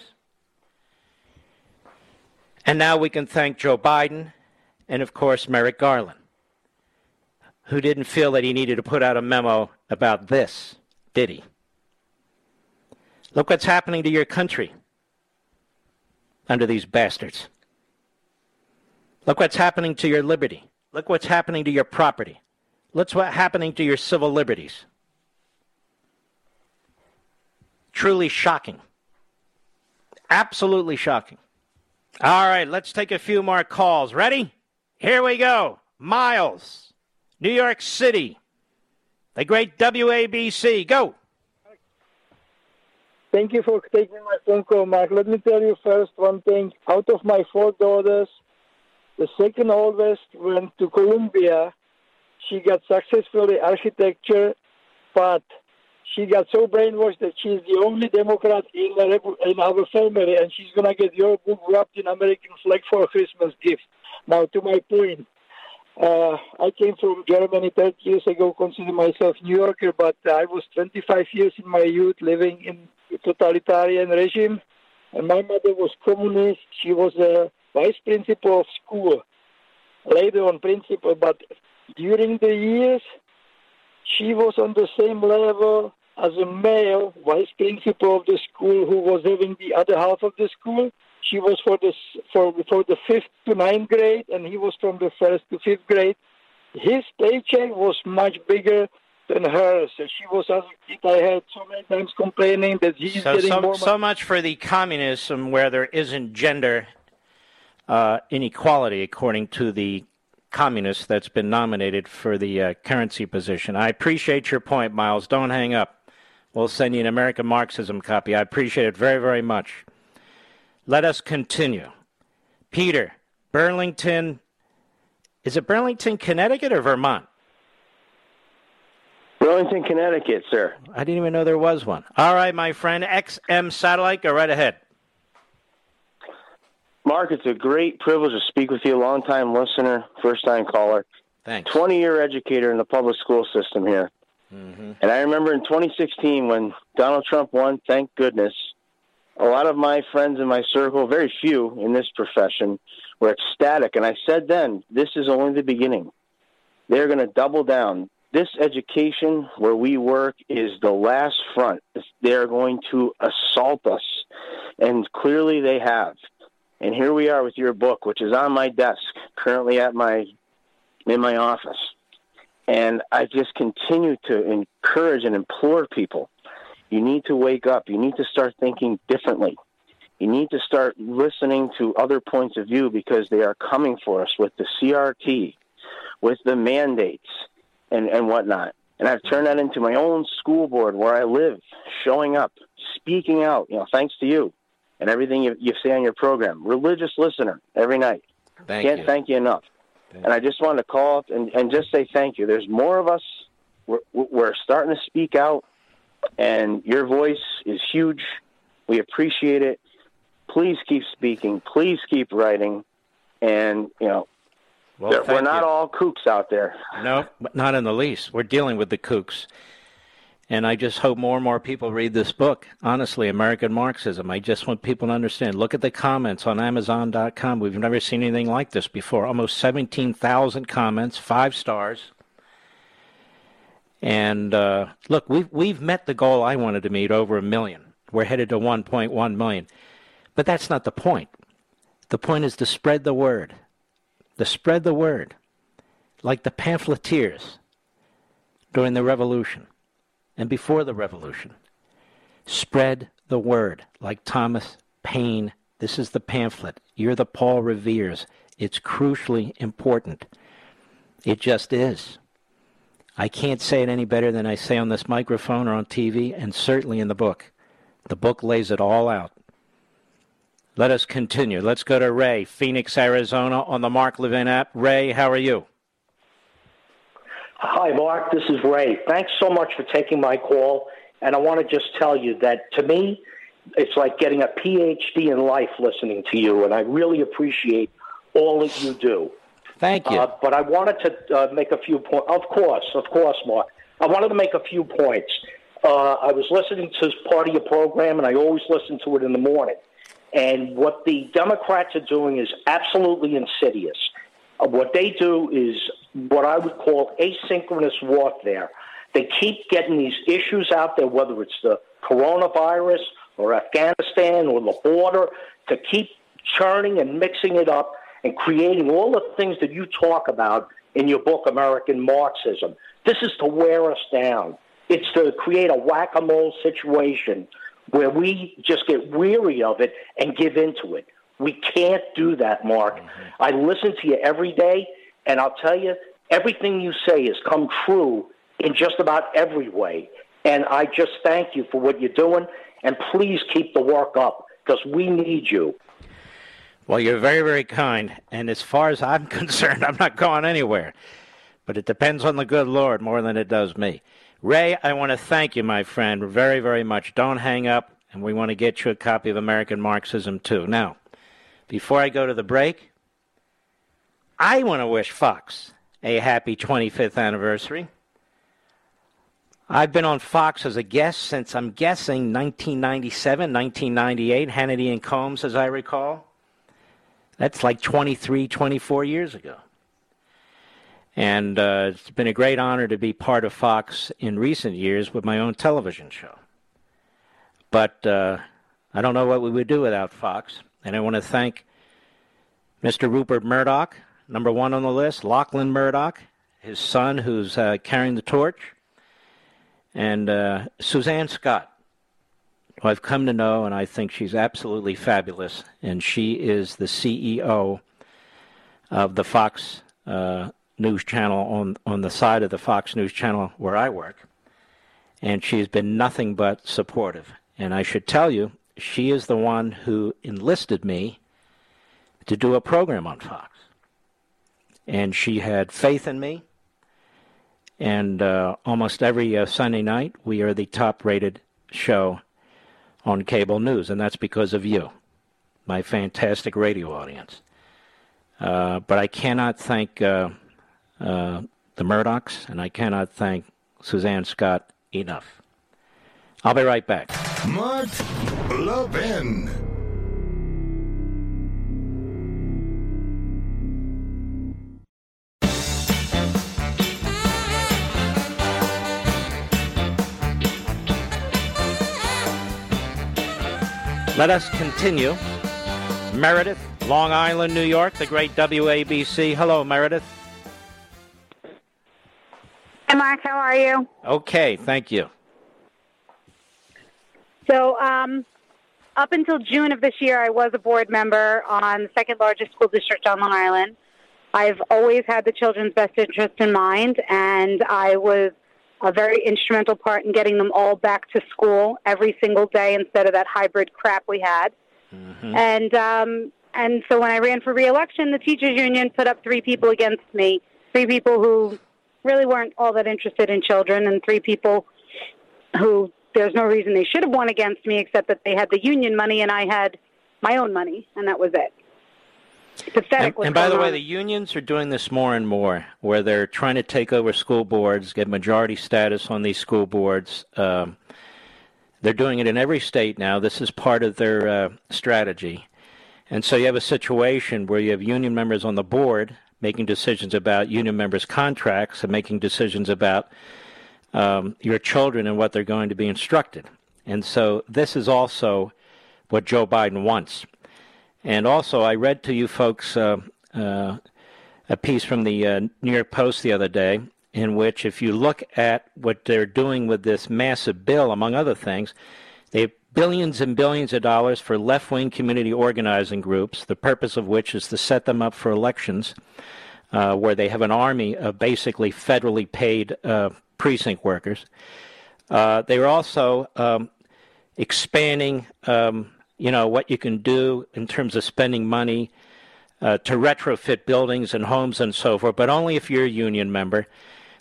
And now we can thank Joe Biden and, of course, Merrick Garland, who didn't feel that he needed to put out a memo about this, did he? Look what's happening to your country under these bastards. Look what's happening to your liberty. Look what's happening to your property. Look what's happening to your civil liberties. Truly shocking. Absolutely shocking. All right, let's take a few more calls. Ready? Here we go. Miles, New York City, the great W A B C. Go. Thank you for taking my phone call, Mark. Let me tell you first one thing. Out of my four daughters, the second oldest went to Columbia. She got successfully architecture, but she got so brainwashed that she's the only Democrat in, the, in our family, and she's going to get your book wrapped in American flag for a Christmas gift. Now, to my point, uh, I came from Germany thirty years ago, consider myself New Yorker, but I was twenty-five years in my youth living in a totalitarian regime, and my mother was communist. She was a vice principal of school, later on principal, but during the years, she was on the same level as a male vice principal of the school who was having the other half of the school. She was for the for for the fifth to ninth grade, and he was from the first to fifth grade. His paycheck was much bigger than hers. So she was as a kid. I had so many times complaining that he's so, getting so, more money. So much for the communism where there isn't gender uh, inequality, according to the communist that's been nominated for the uh, currency position. I appreciate your point, Miles. Don't hang up. We'll send you an American Marxism copy. I appreciate it very, very much. Let us continue. Peter, Burlington. Is it Burlington, Connecticut, or Vermont? Burlington, Connecticut, sir. I didn't even know there was one. All right, my friend. X M Satellite, go right ahead. Mark, it's a great privilege to speak with you, long-time listener, first-time caller. Thanks. twenty-year educator in the public school system here. Mm-hmm. And I remember in twenty sixteen when Donald Trump won, thank goodness, a lot of my friends in my circle, very few in this profession, were ecstatic. And I said then, this is only the beginning. They're going to double down. This education where we work is the last front. They're going to assault us. And clearly they have. And here we are with your book, which is on my desk, currently at my in my office. And I just continue to encourage and implore people. You need to wake up. You need to start thinking differently. You need to start listening to other points of view because they are coming for us with the C R T, with the mandates, and, and whatnot. And I've turned that into my own school board where I live, showing up, speaking out, you know, thanks to you. And everything you, you say on your program. Religious listener every night. Thank Can't you. thank you enough. Thank and I just wanted to call up and, and just say thank you. There's more of us. We're, we're starting to speak out, and your voice is huge. We appreciate it. Please keep speaking. Please keep writing. And, you know, well, we're not you. all kooks out there. No, not in the least. We're dealing with the kooks. And I just hope more and more people read this book. Honestly, American Marxism. I just want people to understand. Look at the comments on Amazon dot com. We've never seen anything like this before. Almost seventeen thousand comments, five stars. And uh, look, we've, we've met the goal I wanted to meet, over a million. We're headed to one point one million. But that's not the point. The point is to spread the word. To spread the word. Like the pamphleteers during the revolution. And before the revolution, spread the word like Thomas Paine. This is the pamphlet. You're the Paul Revere's. It's crucially important. It just is. I can't say it any better than I say on this microphone or on T V, and certainly in the book. The book lays it all out. Let us continue. Let's go to Ray, Phoenix, Arizona, on the Mark Levin app. Ray, how are you? Hi, Mark. This is Ray. Thanks so much for taking my call. And I want to just tell you that, to me, it's like getting a P H D in life listening to you, and I really appreciate all that you do. Thank you. Uh, but I wanted to uh, make a few points. Of course, of course, Mark. I wanted to make a few points. Uh, I was listening to part of your program, and I always listen to it in the morning. And what the Democrats are doing is absolutely insidious. Uh, what they do is what I would call asynchronous warfare. They keep getting these issues out there, whether it's the coronavirus or Afghanistan or the border, to keep churning and mixing it up and creating all the things that you talk about in your book, American Marxism. This is to wear us down. It's to create a whack-a-mole situation where we just get weary of it and give into it. We can't do that, Mark. Mm-hmm. I listen to you every day, and I'll tell you, everything you say has come true in just about every way. And I just thank you for what you're doing, and please keep the work up, because we need you. Well, you're very, very kind. And as far as I'm concerned, I'm not going anywhere. But it depends on the good Lord more than it does me. Ray, I want to thank you, my friend, very, very much. Don't hang up, and we want to get you a copy of American Marxism, too. Now, before I go to the break, I want to wish Fox a happy twenty-fifth anniversary. I've been on Fox as a guest since, I'm guessing, nineteen ninety-seven, nineteen ninety-eight, Hannity and Combs, as I recall. That's like twenty-three, twenty-four years ago. And uh, it's been a great honor to be part of Fox in recent years with my own television show. But uh, I don't know what we would do without Fox. And I want to thank Mister Rupert Murdoch, number one on the list, Lachlan Murdoch, his son who's uh, carrying the torch, and uh, Suzanne Scott, who I've come to know, and I think she's absolutely fabulous. And she is the C E O of the Fox uh, News Channel on, on the side of the Fox News Channel where I work. And she's been nothing but supportive. And I should tell you, she is the one who enlisted me to do a program on Fox. And she had faith in me. And uh, almost every uh, Sunday night, we are the top-rated show on cable news, and that's because of you, my fantastic radio audience. Uh, but I cannot thank uh, uh, the Murdochs, and I cannot thank Suzanne Scott enough. I'll be right back. Mark Levin. Let us continue. Meredith, Long Island, New York, the great W A B C. Hello, Meredith. Hi, Mark. How are you? Okay, thank you. So, um, up until June of this year, I was a board member on the second largest school district on Long Island. I've always had the children's best interest in mind, and I was a very instrumental part in getting them all back to school every single day instead of that hybrid crap we had. Mm-hmm. And um, and so when I ran for re-election, the teachers union put up three people against me, three people who really weren't all that interested in children, and three people who there's no reason they should have won against me except that they had the union money and I had my own money, and that was it. Pathetic. And, and by the way, the unions are doing this more and more, where they're trying to take over school boards, get majority status on these school boards. Um, they're doing it in every state now. This is part of their uh, strategy. And so you have a situation where you have union members on the board making decisions about union members' contracts and making decisions about um, your children and what they're going to be instructed. And so this is also what Joe Biden wants. And also, I read to you folks uh, uh, a piece from the uh, New York Post the other day, in which if you look at what they're doing with this massive bill, among other things, they have billions and billions of dollars for left-wing community organizing groups, the purpose of which is to set them up for elections, uh, where they have an army of basically federally paid uh, precinct workers. Uh, they are also um, expanding um, you know, what you can do in terms of spending money uh, to retrofit buildings and homes and so forth, but only if you're a union member.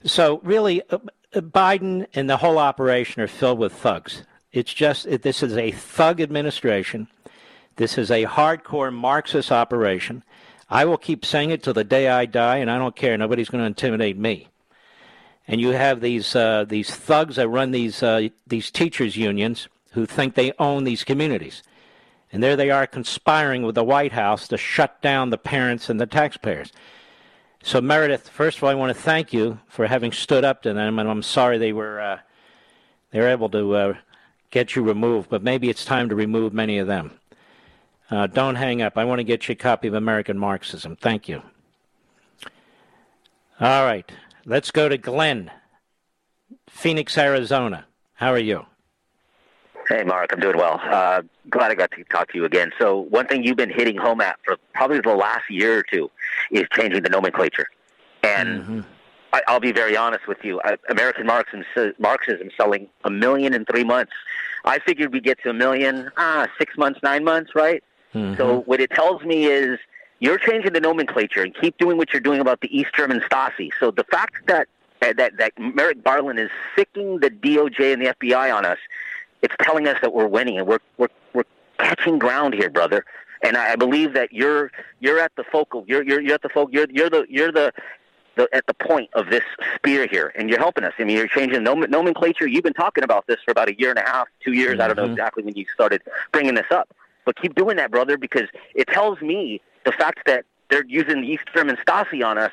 So really, uh, Biden and the whole operation are filled with thugs. It's just, it, this is a thug administration. This is a hardcore Marxist operation. I will keep saying it till the day I die, and I don't care. Nobody's going to intimidate me. And you have these uh, these thugs that run these uh, these teachers' unions who think they own these communities. And there they are conspiring with the White House to shut down the parents and the taxpayers. So, Meredith, first of all, I want to thank you for having stood up to them, and I'm sorry they were uh, they were able to uh, get you removed, but maybe it's time to remove many of them. Uh, don't hang up. I want to get you a copy of American Marxism. Thank you. All right. Let's go to Glenn, Phoenix, Arizona. How are you? Hey, Mark. I'm doing well. Uh, glad I got to talk to you again. So one thing you've been hitting home at for probably the last year or two is changing the nomenclature. And mm-hmm. I, I'll be very honest with you. I, American Marxism, Marxism selling a million in three months. I figured we'd get to a million, ah, six months, nine months, right? Mm-hmm. So what it tells me is you're changing the nomenclature and keep doing what you're doing about the East German Stasi. So the fact that that, that Merrick Garland is sicking the D O J and the F B I on us, it's telling us that we're winning and we're we're we're catching ground here, brother. And I believe that you're you're at the focal. You're you're you're at the focal. You're you're the you're the, the at the point of this spear here, and you're helping us. I mean, you're changing nom- nomenclature. You've been talking about this for about a year and a half, two years. Mm-hmm. I don't know exactly when you started bringing this up. But keep doing that, brother, because it tells me the fact that they're using the East German Stasi on us,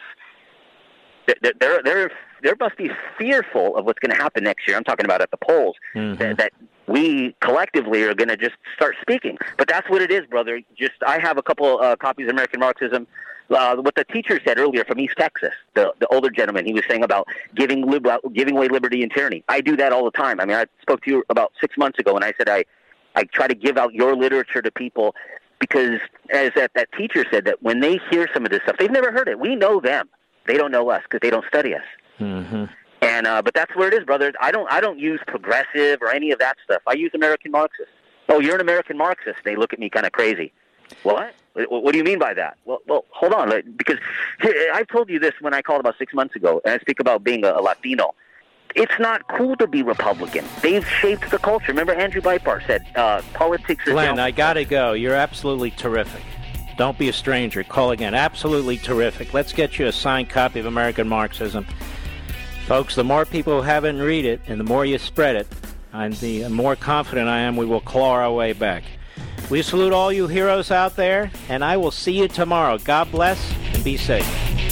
they're, they're, they're, they must be fearful of what's going to happen next year. I'm talking about at the polls, mm-hmm. that, that we collectively are going to just start speaking. But that's what it is, brother. Just I have a couple uh, copies of American Marxism. Uh, what the teacher said earlier from East Texas, the, the older gentleman, he was saying about giving, lib- giving away liberty and tyranny. I do that all the time. I mean, I spoke to you about six months ago, and I said I, I try to give out your literature to people because, as that, that teacher said, that when they hear some of this stuff, they've never heard it. We know them. They don't know us because they don't study us. Mm-hmm. And uh, but that's where it is, brother. I don't I don't use progressive or any of that stuff. I use American Marxist. Oh, you're an American Marxist. They look at me kind of crazy. What? What do you mean by that? Well, well, hold on, because I told you this when I called about six months ago, and I speak about being a, a Latino. It's not cool to be Republican. They've shaped the culture. Remember Andrew Breitbart said, uh, politics is... Glenn, I got to go. You're absolutely terrific. Don't be a stranger. Call again. Absolutely terrific. Let's get you a signed copy of American Marxism. Folks, the more people who haven't read it and the more you spread it, and the more confident I am we will claw our way back. We salute all you heroes out there, and I will see you tomorrow. God bless and be safe.